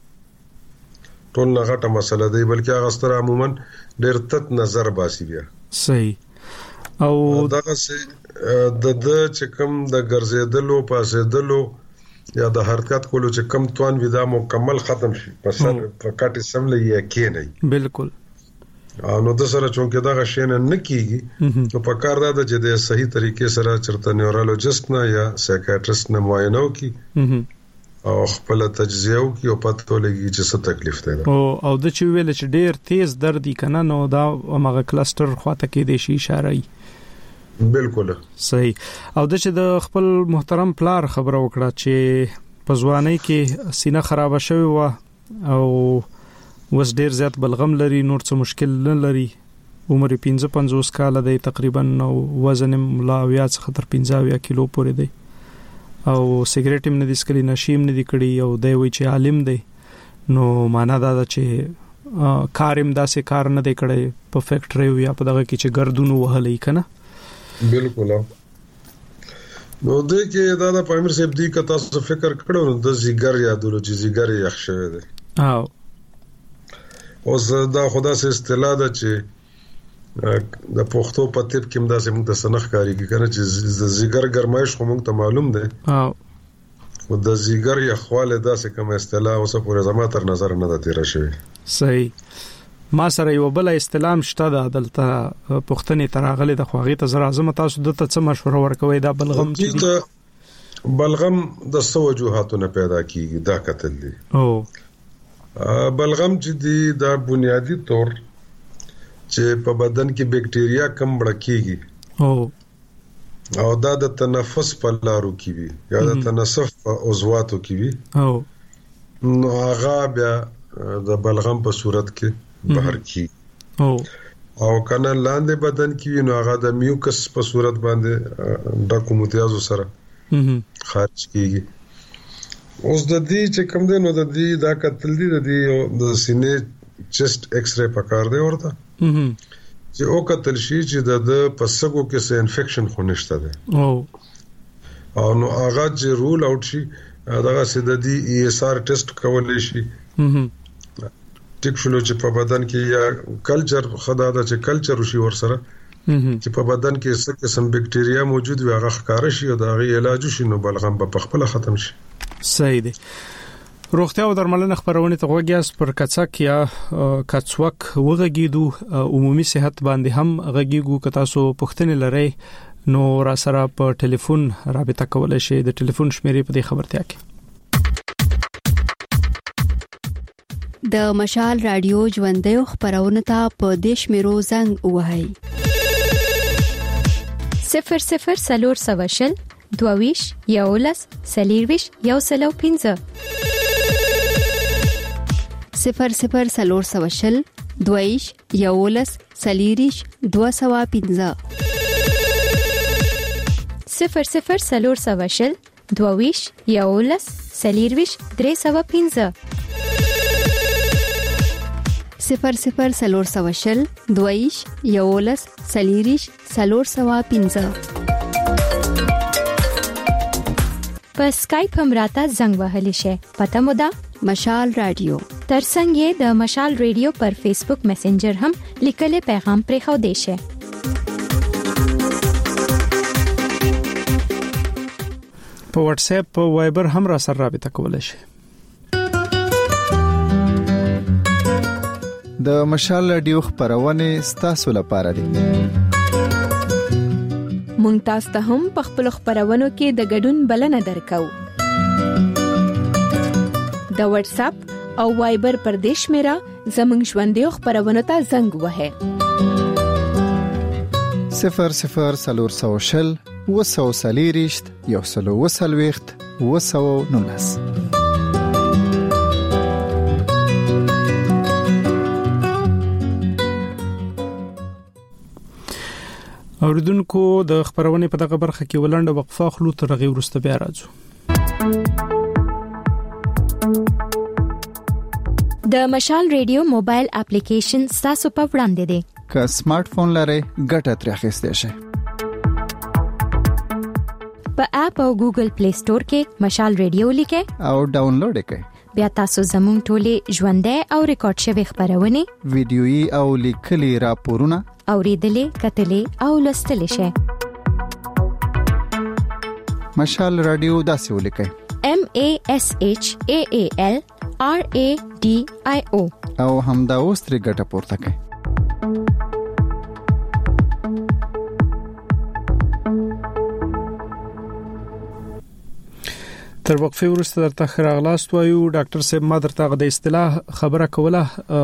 ټول نه غټه مسله دی بلکې هغه ستر عموما ډېر تت نظر باسي بیا صحیح او دغه سي د د چې کم د ګرځېدلو پاسېدلو یا د حرکت کولو چې کم توان ودا مکمل ختم شي پس په کاټي سملې یا کې نه بالکل نو د سره چونکه دا غشین نه کیږي نو په کار دا چې د صحیح طریقې سره چرته نیورولوژیست نه یا سایکیاټریست نه معاینه وکي او خپل تجزیه وکي او پته لګي چې څه تکلیف دی او او د چې ویل چې ډیر تیز درد کنا نو دا هغه کلسټر خواته کې د شي اشاره ای بالکل صحیح او د چې د خپل محترم پلار خبره وکړه چې په ځوانۍ کې سینه خراب شوی و او وس ډیر زیات بلغم لري نور څه مشکل نه لري عمر پنځه پنځوس کال دی تقریبا نو وزن ملاویات څخه تر پنځه کیلو پورې دی او سیګریټ هم نه دي سکري نشیم نه دي کړی او دی وی چې عالم دی نو معنا دا چې کارم داسې کار نه دی کړی په فیکټری یا په دغه کې چې ګردونو وهلې کنه بالکل نو د کې دا د پامیر صاحب دی که تاسو فکر کړو نو د زیګر یادولو چې زیګر یخ شوی دی او اوس دا خدا سه اصطلاح ده چې د پښتو په تیپ کې مدا سه موږ د سنخ کاریږي کنه چې د زیګر ګرمایش خو موږ ته معلوم ده او او د زیګر یخواله داسې کوم اصطلاح اوسه پورې زما تر نظر نه ده تیر شوی صحیح ما سره یو بل استلام شته د عدالت پښتنې تراغله د خواغې ته زرا اعظم تاسو د ته څه مشوره ورکوي دا بلغم چې بلغم د سو وجوهاتونه پیدا کیږي دا قتل دي او بلغم چې دی دا بنیادی طور چې په بدن کې بکټیریا کم بړکیږي او او دا د تنفس په لارو کې وي یا د تنفس په عضواتو کې وي او نو هغه بیا د بلغم په صورت کې بهر کی او او کنه لاندې بدن کې نو هغه د میوکس په صورت باندې د کومتیازو سره خارج کیږي اوس د دې چې کوم دی نو د دې دا قتل دی د دې د سینې چست ایکس ری پکار دی ورته چې او قتل شي چې د پسګو کې څه انفیکشن خو نشته دی او او نو هغه چې رول اوټ شي دغه سید دی ای اس آر ټیسټ کولای شي ټیک شلو چې په بدن کې یا کلچر خدا دا چې کلچر وشي ور سره چې په بدن کې څه قسم بکټیریا موجود وي هغه ښکار شي او دا غي علاج شي نو بلغم په خپل ختم شي صحیح دی روغتیا او درملنه خبرونه ته وګیاس پر کڅک یا کڅوک وغږیدو عمومي صحت باندې هم غږیږو که تاسو پوښتنه لرئ نو را سره په ټلیفون رابطه کولای شئ. د ټلیفون شمیرې په دې خبرتیا کې د مشال رادیو ژوندۍ خبرونه ته په دیش میرو زنګ وهاي صفر صفر سلور سواشل دویش یولس سلیرویش یو سلو پینځه صفر صفر سلور سواشل دویش یولس سلیریش دو سوا پینځه صفر صفر سلور سواشل دویش یولس سلیرویش درې سوا پینځه صفر صفر سلور سواشل دویش یولس سلیریش سلور سوا پینځه په اسکایپ هم راته زنګ وهلی شي. پته مو ده مشال رادیو. ترڅنګ یې د مشال رادیو پر فیسبوک میسنجر هم لیکلي پیغام پرې خو دی شي. په واتس اپ او وایبر هم را سره رابطه کولای شئ. د مشال رادیو خبرونه ستاسو لپاره دي. مونږ تاسو ته هم په خپل خبرونو کې د ګډون بلنه درکو. د واتس اپ او وایبر پر دیش میرا زمنګ ژوندۍ خبرونه ته زنګ وهه صفر صفر سلور سوشل وسو سلیریشت یو سلو وسلويخت وسو نونس. اوریدونکو د خبرونه په دغه برخه کې ولنډه وقفه خلو تر غي ورسته بیا راځو. د مشال رادیو موبایل اپلیکیشن تاسو په وړاندې دی. که سمارټ فون لرئ ګټه ترې اخیستئ شئ. په اپ او ګوګل پلی سٹور کې مشال رادیو لیکئ او ډاونلوډ کړئ. بیا تاسو زموږ ټولې ژوندۍ او ریکارډ شوی خبرونه ویډیويي او لیکلي راپورونه اوریدلې کتلې او لوستلې شئ. مشال رادیو داسې ولیکئ M A S H A A L R A D I O او همدا اوس ترې ګټه پورته کړئ. تر وقفه وروسته درته خراغلاست وایو. ډاکټر صاحب ما درته غو د اصطلاح خبره کوله.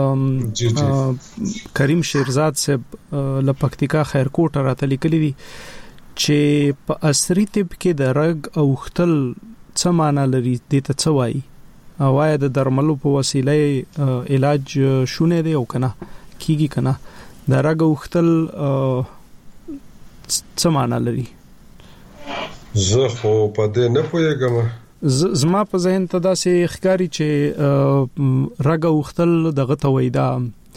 کریم شیرزاد صاحب له پکتیکا خیرکوټ راته لیکلی دي چې په عصري طب کې د رګ او ختل څه معنی لري، د ته څه وایي او آیا د درملو په وسیله علاج شونه دی او کنه کیږي کنه د رګ او ختل څه معنی لري؟ زه خو په دې نه پوهیږم. زما په ذهن ته داسې ښکاری چې رګ او ختل دغه ته وای دا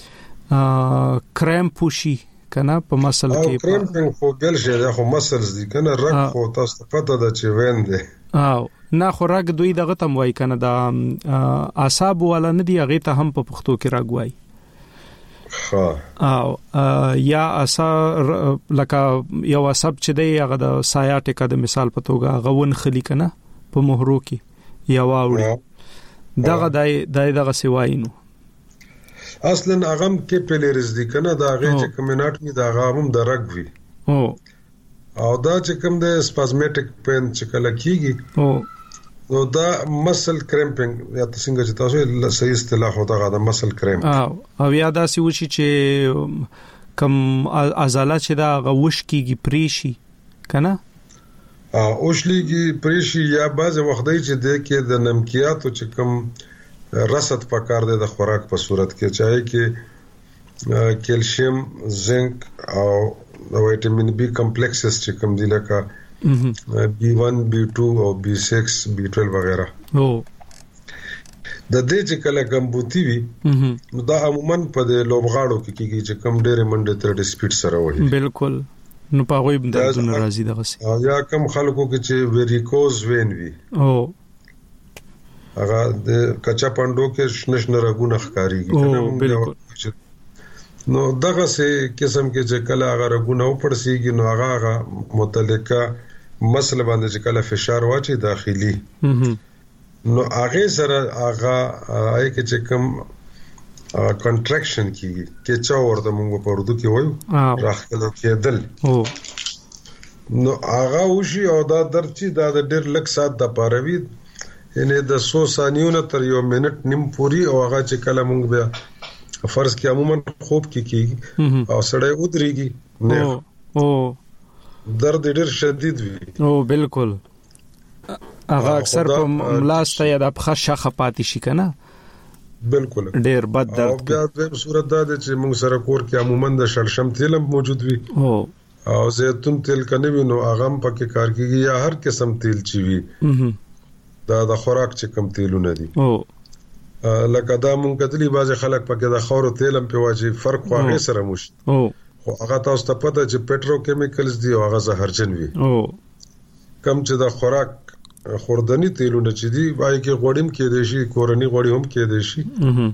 کریم پوشي کنه په مسل کې. کریم خو ګل شه دا خو مسلز دي کنه. رګ خو تاسو پته ده چې وین دي او نه خو رګ دوی دغه تم وای کنه دا اعصاب ولا نه دی هغه ته هم په پښتو کې رګ وای. ها او یا اسا لکه یو عصب چې دی هغه د سایاټیکا د مثال په توګه غون خلی کنه په مهرو کې یا واوړي دغه دای دغه سیواینو اصلا هغه کې پیلریز دي کنه دا هغه چې کمینات می دا هغه هم درګ وی او او دا چې کوم د سپازمیټک پین چې کله کیږي او نو دا مسل کرمپینګ یا څنګه چې تاسو صحیح اصطلاح هوتا غا دا مسل کریم او او یا دا سی وشي چې کم عضلات چې دا غوش کیږي پریشي کنه ا اوشليږي پریشي یا بعض وخت دی چې د کې د نمکیاتو چې کم رسد پکار دی د خوراک په صورت کې چاهي کې کیلشیم زنک او وټامین بی کمپلیکسز چې کم دي لکه بی ون بی ټو او بی سکس بی ټویلو وغیرہ او د دې چې کله کمبوتی وي نو دا عموما په د لوبغاړو کې کېږي چې کم ډېر منډه تر د سپیډ سره وایي. بالکل نو پاغوي د دونه راځي دغه سي یا کم خلکو کې چې ویریکوز وین وي او هغه د کچا پاندو کې شنشن رګونه ښکاریږي کنه نو دغه سه قسم کې چې کله هغه رګونه وپړسیږي نو هغه متعلقه مسله باندې چې کله فشار واچي داخلي نو هغه سره هغه آی کې چې کوم کنټراکشن کیږي چې چا ورته موږ په اردو کې وایو راخله کېدل او نو هغه وشي او دا درچی دا د ډېر لږ سات د پاروي یعنی د څو ثانیو تر یو منټ نیم پوری او هغه چې کله مونږ بیا فرض کې عموما خوب کې کیږي او سړی ودرېږي نه او درد ډېر شدید وي او بالکل هغه اکثر په ملاسته یا د پخه شخه پاتې شي کنه بالکل ډېر بد درد او بیا د صورت دا چې موږ سره کور کې عموما د شړشم تیل موجود وي او او زیتون تیل کنه وي نو هغه پکې کار کوي یا هر قسم تیل چي وي دا د خوراک چې کم تیلونه دي او لکه دا مونږ کتلی بعض خلک پکې د خورو تیل هم په واجب فرق واغې سره مش او خو هغه تاسو ته پته چې پټرو کیمیکلز دي او هغه زهرجن وي او کم چې د خوراک خوردنی تیلونه چې دي وای کې غوړیم کې دي شي کورنی غوړی هم کې دي شي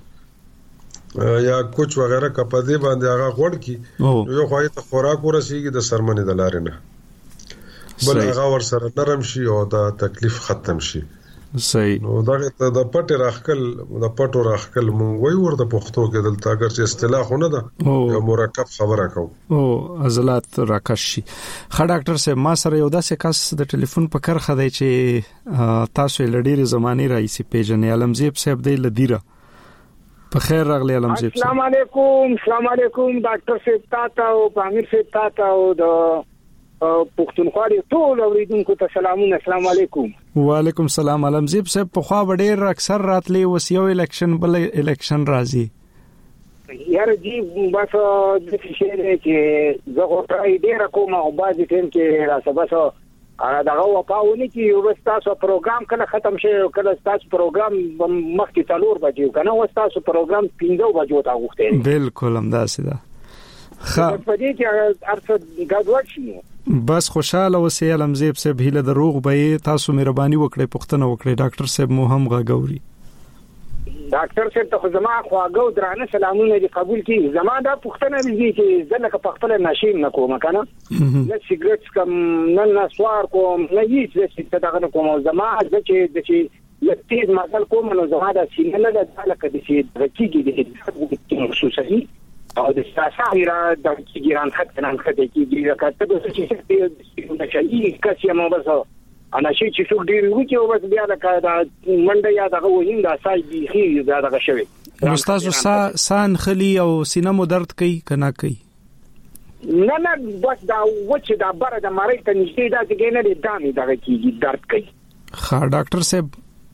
یا کوچ وغیرہ کپدې باندې هغه غوړ کی یو خوای ته خوراک ورسیږي د سرمنې د لارې نه بل هغه ور سره نرم شي او دا تکلیف ختم شي صحیح نو دا د پټ راخکل د پټو راخکل مونږ وای ورته پښتو کې دلته اگر چې اصطلاح نه ده یو مرکب خبره کو او عضلات راکش شي خا ډاکټر صاحب ما سره یو داسې کس د ټلیفون په کرخه دی چې تاسو لډيري زماني رئیس پیژنې علمزیب صاحب دی لدیره په خیر راغلی علمزیب السلام علیکم السلام علیکم ډاکټر صاحب تاسو او امیر صاحب تاسو د پښتونخوا ټول اوریدونکو ته سلامونه السلام علیکم وعلیکم السلام علمزیب صاحب په خوا ډېر اکثر راتلی وسیو الیکشن بل الیکشن راځي یار جی بس د فشیره چې زه غوړای ډیر کوم او باز ټیم کې راځه ا دغه وپاونه چې یو تاسو پروګرام کله ختم شي کله تاسو پروګرام مخکې تلور بجو کنه و تاسو پروګرام پینځه بجو تا وخته بالکل همداسې ده خا په دې کې ارڅ غاډوړ شي بس خوشاله اوسئ علمزیب صاحب هیله دروغ به تاسو مهرباني وکړئ پښتنه وکړئ ډاکټر صاحب مو هم غاګوري ډاکټر صاحب ته زما خواږه درانه سلامونه دي قبول کړئ زما دا پښتنه دي چې ځکه په خپل نشیم نکوم کنه نه سیګریټ کم نه نسوار کوم نه هیڅ څه دغه کوم زما چې د چې لټیز مازل کوم نو زما دا سینه نه ده لکه د چې رکیږي د خصوصي او د ساسای را د ګیران خط نه خط کېږي راکته د څه چې د شي کسي مو بس انا شي چې څوک ډیر وکی او بس بیا د منډه یا دغه وین د سای دی خي دا دغه شوی استاد سان خلی او سینه مو درد کوي کنه کوي نه نه بس دا وچ دا بره د مړی ته نشي دا چې نه دی دامي دغه کیږي درد کوي ها ډاکټر صاحب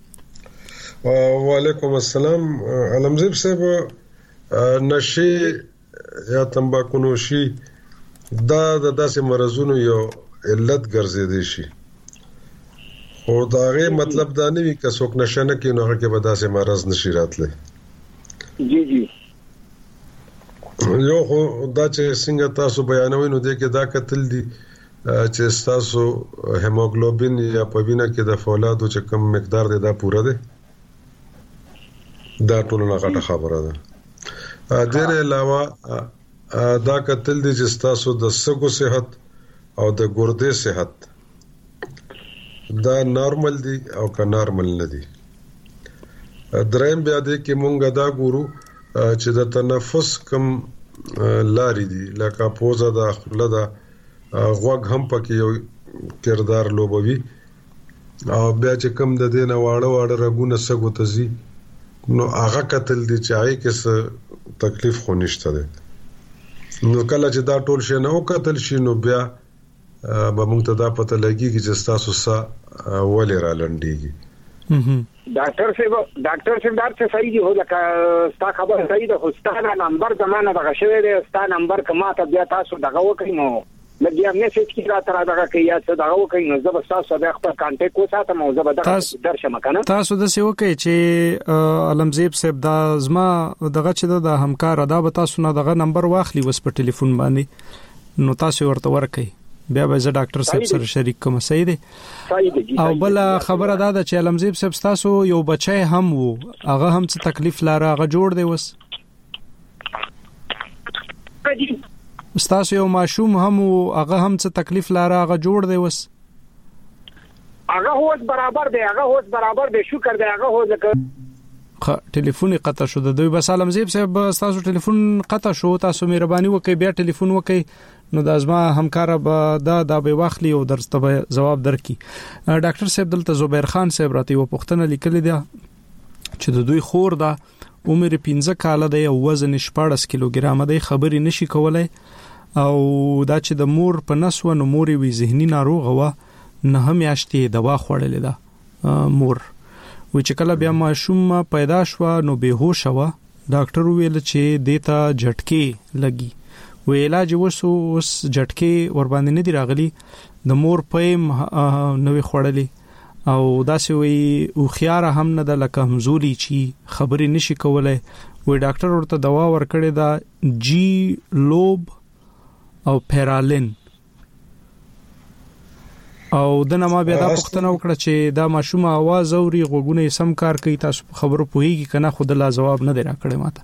وعلیکم السلام علمزیب صاحب نشي یا تمباکو نوشي دا د داسې مرزونو یو علت ګرځیدي شي او دا غي مطلب دا نه وي چې څوک نشه نه کوي نو هغه کې به داسې مرز نشي راتلی جی جی یو خو دا چې څنګه تاسو بیانوي نو د کې دا کتل دي چې تاسو هیموګلوبین یا په وینه کې د فولادو چې کم مقدار دی دا پوره دی دا ټول نه غټه خبره ده دغه علاوه دا کتل دي چې تاسو د سګو صحت او د ګردې صحت دا نارمل دي او که نارمل نه دي دریم بیا دې کې مونږ دا ګورو چې د تنفس کم لاري دي لکه پوزه د خپل د غوږ هم پکې یو کردار لوبوي او بیا چې کم د دینه واړه واړه رګونه سګو تزي نو هغه کتل دي چې آی کې څه تکلیف خو نشته ده نو کله چې دا ټول شي نو کتل شي نو بیا به موږ ته دا پته لګي چې تاسو سره ولې را لنډيږي ډاکټر صاحب ډاکټر صاحب دا څه صحیح دی هو لکه ستا خبر صحیح ده خو ستا نمبر زمانه دغه شوی دی ستا نمبر کما ته بیا تاسو دغه وکړئ نو لګي هم نه چې را تر دغه کې یا څه دغه وکړئ نو زه به تاسو د خپل کانټیکټ وساتم او زه به درشم کنه تاسو د څه وکړئ چې علمزیب صاحب دا زما دغه چې د همکار ادا به تاسو نه دغه نمبر واخلي وس په ټلیفون باندې نو تاسو ورته ورکړئ بیا به زه ډاکټر صاحب سره شریک کوم صحیح دی او بل خبره دا ده چې علمزیب صاحب تاسو یو بچی هم وو هغه هم څه تکلیف لاره هغه جوړ دی وس تاسو یو ماشوم هم وو هغه هم څه تکلیف لاره هغه جوړ دی وس هغه هوس برابر دی هغه هوس برابر دی شکر دی هغه هو ځکه خ ټلیفون قطع شو د دوی بس علمزیب صاحب تاسو ټلیفون قطع شو تاسو مهرباني وکړئ بیا ټلیفون وکړئ نو د ازما همکار به دا د به واخلي او درسته جواب درکې. ډاکټر صاحب دلته زبیر خان صاحب راته و پوښتنه لیکلې ده چې د دوی خور ده عمر پنځه کاله دی او وزن شپږ کیلوګرام دی، خبرې نشي کولای او دا چې د مور په نسو نو مور وی ذهني ناروغه و نه هم یاشتي دوا خوړلې ده مور و چې کله بیا ماشوم پیدا شو نو به هوش و ډاکټر ویل چې دیتا جټکي لګي و علاج وسو وس جټکي ور باندې نه دی راغلي د مور پېم نوې خوړلې او داسې وی او خيار هم نه د لکه همزولي چی خبرې نشي کولای و ډاکټر ورته دوا ورکړې ده جی لوب او پیرالین او دنه ما بیا دا پښتنه وکړه چې دا ماشوم आवाज اوري غوګونه سم کار کوي، تاسو خبرو پوهیږي کنه خود لا جواب نه دی راکړی ماته.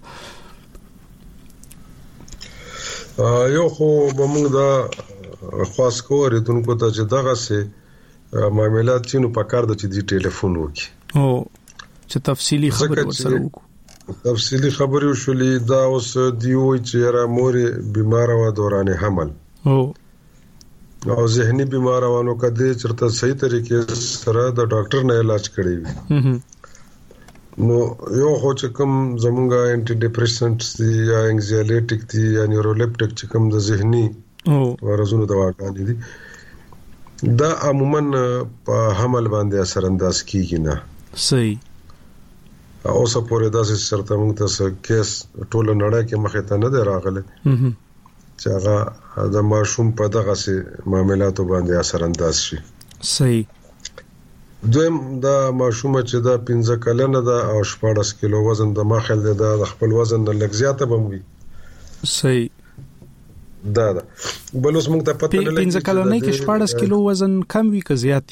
یو خو موږ دا خاص کوو دونکو ته چې دغه سه معاملات چینو پکار د چې دی ټلیفون وکي او چې تفصیلی خبرې ورسره وکړو. تفصیلی خبرې وشولې دا اوس دی وای چې را مور بیمار و دوران حمل او او ذهني بیمار وانه کده چرته صحیح طریقې سره د ډاکټر نه علاج کړی وي. نو یو خو چې کوم زمونږه انټي ډیپریسنټس دي یا انګزایټیک دي یا نیورولپټیک چې کوم د ذهني او ورزونو دواګانې دي دا عموما په حمل باندې اثر انداز کیږي نه. صحیح. او څه پورې داسې سرته موږ ته کیس ټول نړۍ کې مخه ته نه دی راغله چې هغه د ماشوم په دغه سي معاملاتو باندې اثر انداز شي. صحیح. دویم دا ماشوم چې دا پنځه کلنه ده او شپږ کیلو وزن د ماخل ده د خپل وزن نه لږ زیاته بموي. صحیح. دا دا بل اوس موږ ته پته نه لګي پنځه کلنه کې شپږ کیلو وزن کم وي که زیات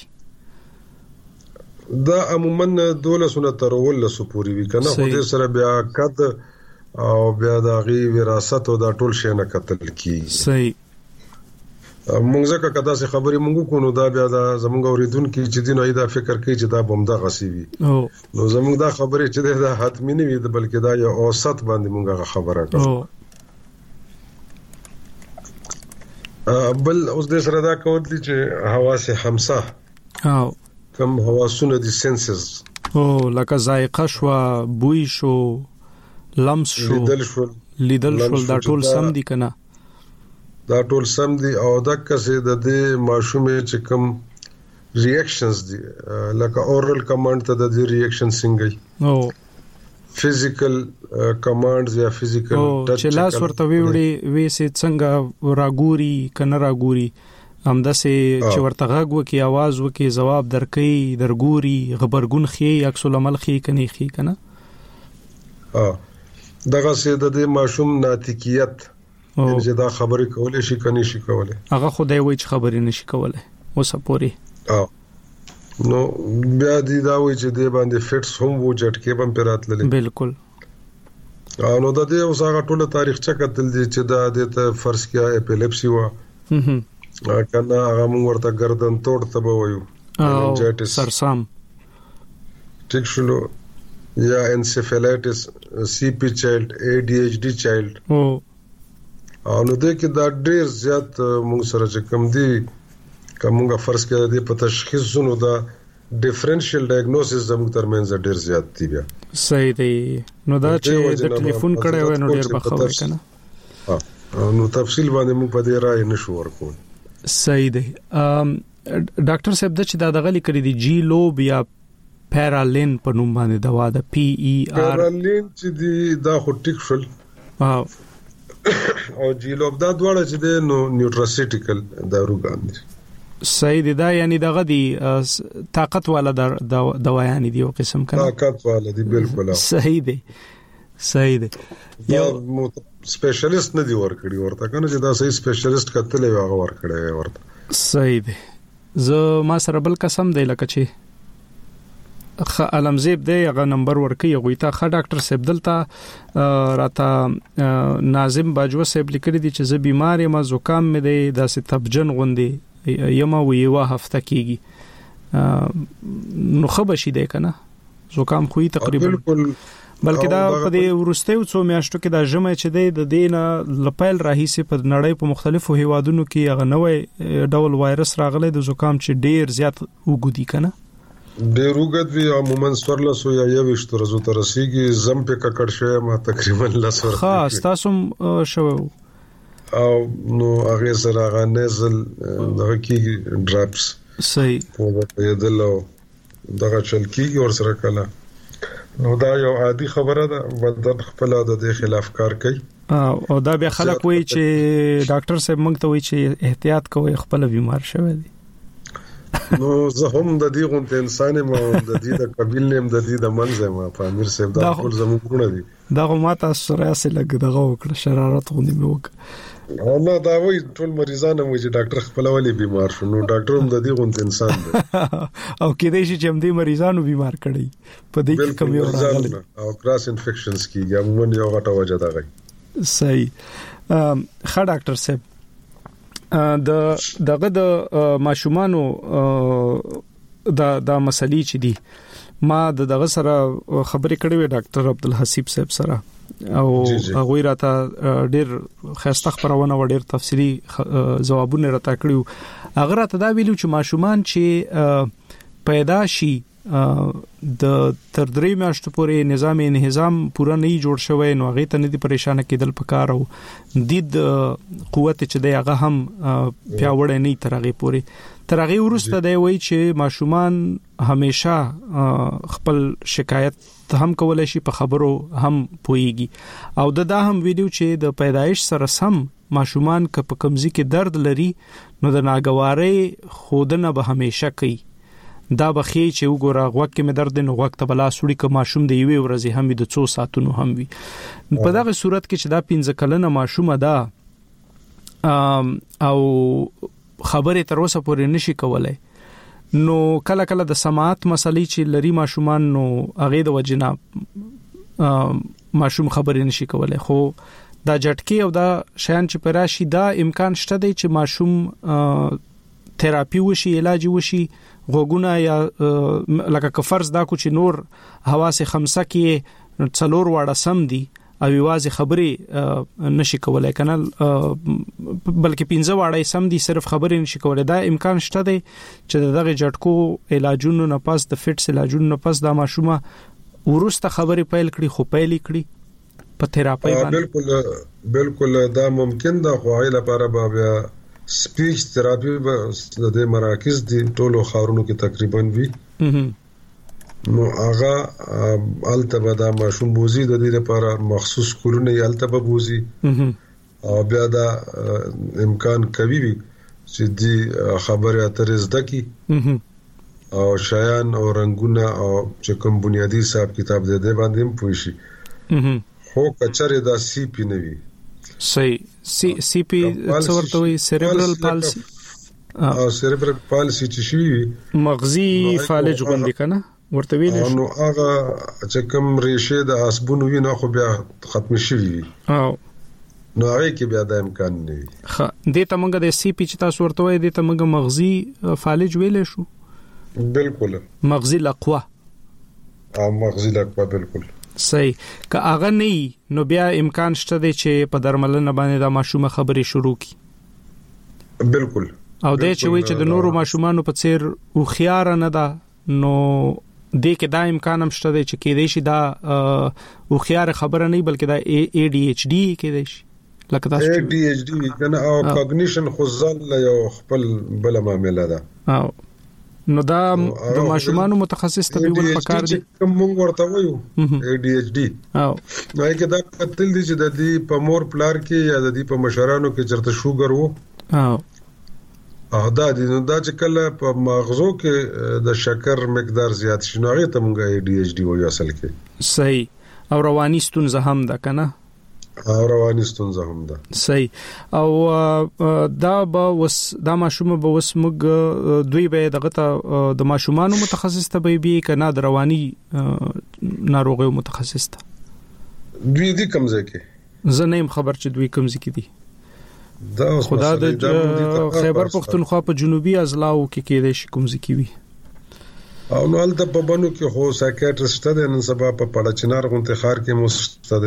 دا عموما دولسونه تر ولسو پوری وی کنه خو دې سره بیا قد او بیا د غي وراثت او د ټول شي نه قتل کی. صحیح. موږ ځکه کدا څه خبرې موږ کو نو دا بیا د زموږ اوریدونکو چې دین ایدا فکر کوي چې دا بمدا غسی وي نو زموږ دا خبرې چې دا حتمی نه وي بلکې دا یو اوسط باندې موږ خبره کوو. بل اوس د سره دا کوي چې حواس خمسه او کوم حواسونه دي سنسز او لکه ذائقه شو بوی شو لمس شو لیدل شو لیدل شو دا ټول سم دي کنه دا ټول سم دي او دغه څه د دې ماشومې چې کوم ریاکشنز دي لکه اورال کمانډ ته د دې ریاکشن څنګه او فزیکل کمانډز یا فزیکل ټچ چې لاس ورته ویوړي وې سي څنګه راګوري کنه راګوري همدا سي چې ورته غږ وکي आवाज وکي جواب درکې درګوري خبرګون خي عکس العمل خي کني خي کنه اه دغه سي د دې ماشوم ناتیکیت چې دا خبرې کولې شي کني شي کولې هغه خدای وایي چې خبرې نشي کولای اوسه پوري اه نو بیا دې دا وایي چې دې باندې فټس هم وو جټکې هم پیراتللې بالکل نو د دې اوس هغه ټوله تاریخچه کتل دي چې دا د فرض کیا اپیلیپسي و کنه هغه موږ ورته گردن توړ ته وایو انجایټس سرسام ټیک شلو یا انسیفالایټس سی پی چایلډ ای ډی ایچ ډی چایلډ او نو دې کې دا ډېر زیات موږ سره چې کم دي کومه فرض کړه دې په تشخیصونو دا ډیفرنشل ډایګنوسس زموږ ترمنځ ډېر زیات دی بیا. صحیح دی. نو دا چې د ټلیفون کړه و نو ډېر بخښه کنه ها نو تفصیل باندې موږ په دې رائے نشو ورکول. صحیح دی. ډاکټر صاحب د چې دا دغلی کړی دی جی لوب یا پیرالین په نوم باندې دوا ده پی ای آر پیرالین چې دی دا خو ټیک شول او جی لوب دا دواړه چې دی نو نیوټراسیټیکل داروګان دي. صحیح دی. دا یعنی دغه دی طاقت والا دوايان دي یو قسم کنه طاقت والا دي بالکل. صحیح دی صحیح دی. یو سپیشلیست نه دی ورکړي ورته کنه چې دا صحیح سپیشلیست کتلې هغه ورکړي ورته. صحیح دی. زه ما سره بل قسم دی لکه چې خ علمزیب دی هغه نمبر ورکي غوي تا خ ډاکټر صاحب دلته راته ناظم باجوه صاحب لیکلي دي چې زه بیمار یم زکام مې دی داسې تبجن غوندي یما وی وا هفته کیږي نو خبر شي دی کنه زکام خو تقریبا بالکل بلکې دا په دې ورستیو څو میاشتو کې دا ژمه چې د دینه لپیل راهیسي په نړۍ په مختلفو هیوادونو کې هغه نوې ډول وایرس راغلی د زکام چې ډیر زیات وګدي کنه ډیر وګد وی عموما سورله سو یا یو شتو رزو ترسيږي زم په ککړ شوی ما تقریبا لسور خاص تاسو شو او نو هغه سره هغه نزل دغه کې ډراپس صحیح په یدلو دغه چل کې اور سره کلا نو دا یو عادي خبره ده بدن خپل د خلاف کار کوي او دا به خلک وایي چې ډاکټر صاحب موږ ته وایي چې احتیاط کوئ خپل بیمار شوی دی نو زه هم د دې غونډه انسان ما د دې د قبیل نیم د دې د منځه ما په امیر صاحب دا ټول زموږ نه دي دا ماته سره سره لګ دغه وکړه شرارت غونډه مې وکړه نه دا وایي ټول مریضان هم چې ډاکټر خپل ولې بیمار شو نو ډاکټر هم د دې غونډه انسان دی او کې دې چې هم دې مریضانو بیمار کړي په دې کې کمی راغلی او کراس انفیکشنز کې عموما یو غټه وجه ده غي صحیح ښه ډاکټر صاحب د دغه د ماشومانو د د مسلې چې دي ما د دغه سره خبرې کړې وې ډاکټر عبدالحسیب صاحب سره او هغه راته ډېر خاصه خبرونه و ډېر تفصیلی ځوابونه راته کړیو هغه راته دا ویلو چې ماشومان چې پیدا شي د تر درې میاشتو پورې نظام انهضام پورا نه جوړ شوی نو هغه ته نه دي پریشان کېدل پکار او د قوت چې دی هغه هم پیاوړی نه تر هغه پورې تر هغه ورسته دی وای چې ماشومان همیشه خپل شکایت هم کولای شي په خبرو هم پويږي او د دا هم ویډیو چې د پیدایش سره سم ماشومان ک په کمزې کې درد لري نو د ناګوارۍ خودنه به همیشه کوي دا بخي چې وګوره غوږ کې مې درد نه غوږ ته بلا سوري ک ماشوم دی وی ورځي هم د څو ساعتونو هم وي په دغه صورت کې چې دا پنځه کلنه ماشومه ده او خبره تر اوسه پورې نشي کولای نو کله کله د سماعت مسلې چې لري ماشومان نو هغه د وجنه ماشوم خبرې نشي کولای خو دا جټکی او دا شیان چې پراشي دا امکان شته دی چې ماشوم تراپی وشي علاج وشي غوګونه یا لکه کفرض دا کو چې نور حواس خمسه کې څلور واړه سم دي او یوازې خبرې نشي کولای کنه بلکې پنځه واړه سم دي صرف خبرې نشي کولای دا امکان شته دی چې دغه جټکو علاجونو نه پاس د فټس علاجونو نه پاس دا ماشومه ورسته خبرې پیل کړي خو پیل کړي په تراپی باندې بالکل بالکل دا ممکن ده خو غیر لپاره بیا سپیچ تراپی به د مراکز دي ټولو خارونو کې تقریبا وی نو هغه التبه دا ماشوم بوزي د دې لپاره مخصوص کورونه التبه بوزي او بیا دا امکان کوي چې دې خبره اترې زده کی او شایان او رنگونه او چې کوم بنیادی حساب کتاب دې دې باندې هم پوښي خو کچره دا سی پی نه وي صحیح سی سی پی څورته وي سيريبرال پالسي او سيريبرال پالسي چې شي مغزي فالج غوندي کنه ورته ویل شي نو هغه چې کوم ریشه د اسبونو وینه خو بیا ختم شي او نو هغه کې بیا د امکان نه وي خ دې ته موږ د سی پی چې تاسو ورته وي دې ته موږ مغزي فالج ویل شو بالکل مغزي لقوه او مغزي لقوه بالکل صحیح که هغه نه نو بیا امکان شته دی چې په درملنه باندې د ماشومه خبرې شروع کی بالکل او د چې وی چې د نورو ماشومانو په څیر او خيار نه ده نو د کې دا امکان هم شته دی چې کې دی شي دا او خيار خبره نه بلکې دا ای ډی ایچ ډی کې دی شي لکه تاسو ای ډی ایچ ډی کنه او کاګنیشن خو ځل یو خپل بل معاملې ده او نو دا د ماشومانو متخصص طبيب پکار دي کوم مونږ ورته وایو ای ډی ایچ ډی او نو کې دا قتل دي چې د دې په مور پلار کې یا د دې په مشرانو کې چرته شوګر وو او او دا دي نو دا چې کله په مغزو کې د شکر مقدار زیات شي نو هغه ته مونږ ای ډی ایچ ډی وایو اصل کې صحیح او رواني ستونزه هم ده کنه او رواني ستونزه هم ده صحیح او دا به وس دا ماشومه به وس موږ دوی به دغه ته د ماشومانو متخصص ته به کنه د رواني ناروغیو متخصص ته دوی دي کوم ځای کې زه نه خبر چې دوی کوم ځای کې دي دا خدا د خیبر پختونخوا په جنوبي اضلاعو کې کېدای شي کوم ځای کې وي او نو ال د په بنو کې خو سایکیاټریست ته نن سبا په پړچنار غونته خار کې مستده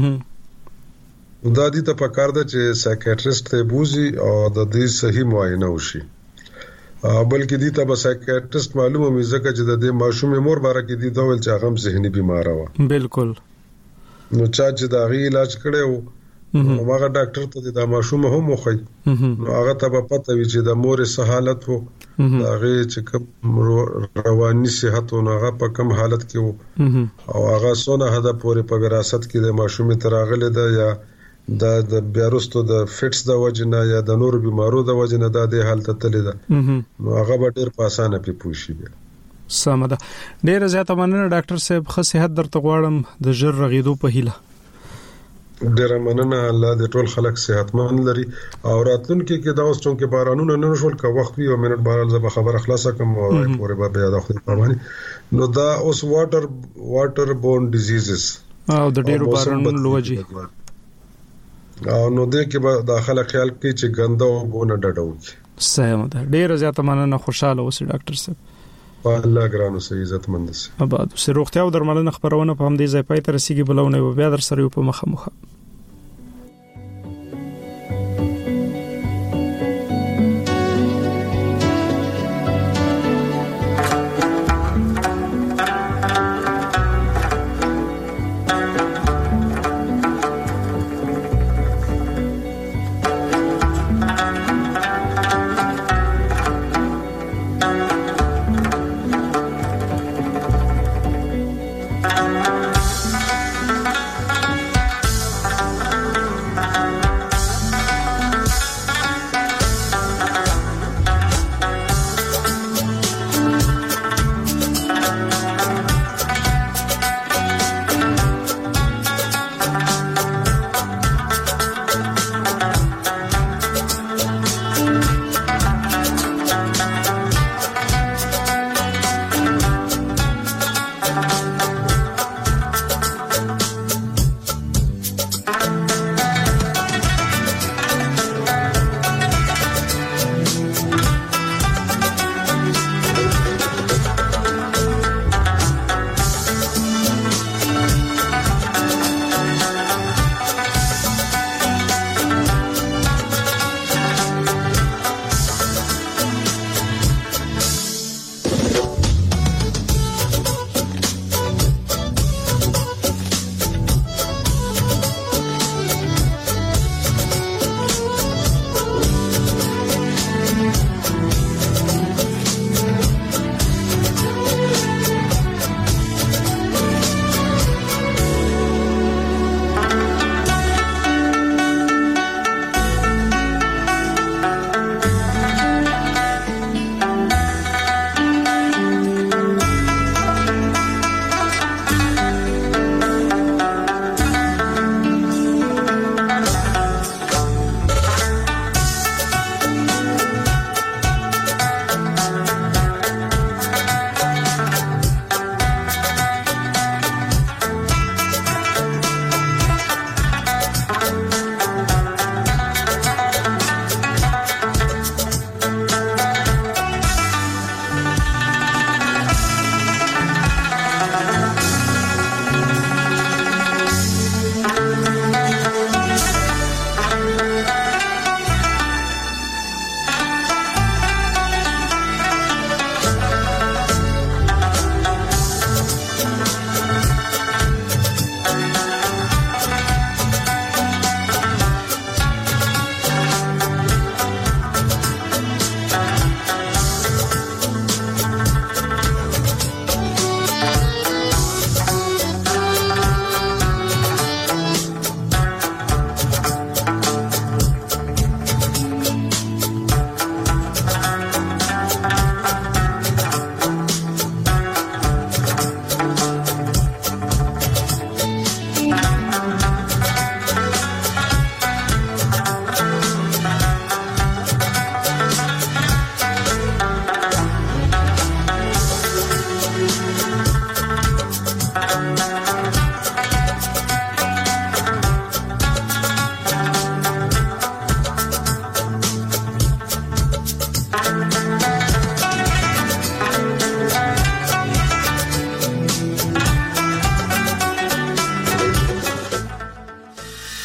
دا دي ته پکار ده چې سایکیاټریست ته بوزي او د دې صحیح معاینه وشي بلکې دي ته به سایکیاټریست معلومه مې ځکه چې د دې ماشوم مور باره کې دي دا ول چې هغه ذهني بیمار و بالکل نو چا چې دا غي علاج کړو نو هغه ډاکټر ته د ماشوم هم وخی نو هغه ته په پته وی چې د مور سه حالت وو هغه چې کوم رواني صحت او هغه په کوم حالت کې وو او هغه سونه هدا پورې په وراثت کې د ماشوم تراغله ده یا د د بیارستو د فټس د وجنه یا د نور بیمارو د وجنه د دې حالت تللی ده نو هغه به ډیر په اسانه په پوښي بیا سمده ډیر زیاته مننه ډاکټر صاحب خو صحت درته غواړم د جر رغیدو په هیله ډیر مننه الله دې ټول خلک صحتمند لري او راتلونکي کې دا اوس چې بارانونه نه شول کا وخت یو منټ بارال زه خبر خلاصه کوم او پورې به بیا د خپل پرمانی نو دا اوس واټر واټر بورن ډیزیزز او د ډیرو بارانونو لوجي او نو دې کې به داخله خیال کوي چې ګنده او بونه ډډو سم ده ډیر زیاته مننه خوشاله اوسئ ډاکټر صاحب الله ګرانو سي عزت مند سي اباد سي روغتیا او درملنه خبرونه په هم دې ځای پای ته رسیدي بلونه بیا در سره په مخه مخه